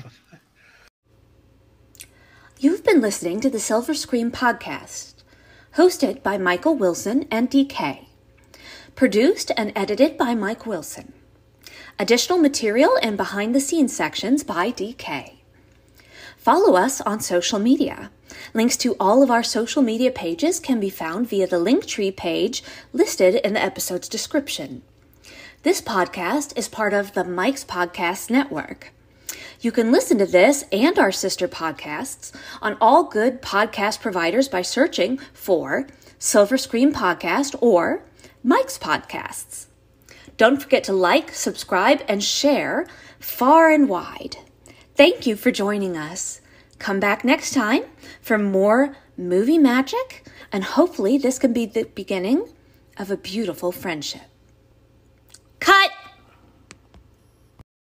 You've been listening to the Silver Screen Podcast, hosted by Michael Wilson and D K. Produced and edited by Mike Wilson. Additional material and behind-the-scenes sections by D K. Follow us on social media. Links to all of our social media pages can be found via the Linktree page listed in the episode's description. This podcast is part of the Mike's Podcast Network. You can listen to this and our sister podcasts on all good podcast providers by searching for Silver Screen Podcast or Mike's Podcasts. Don't forget to like, subscribe, and share far and wide. Thank you for joining us. Come back next time for more movie magic, and hopefully this can be the beginning of a beautiful friendship.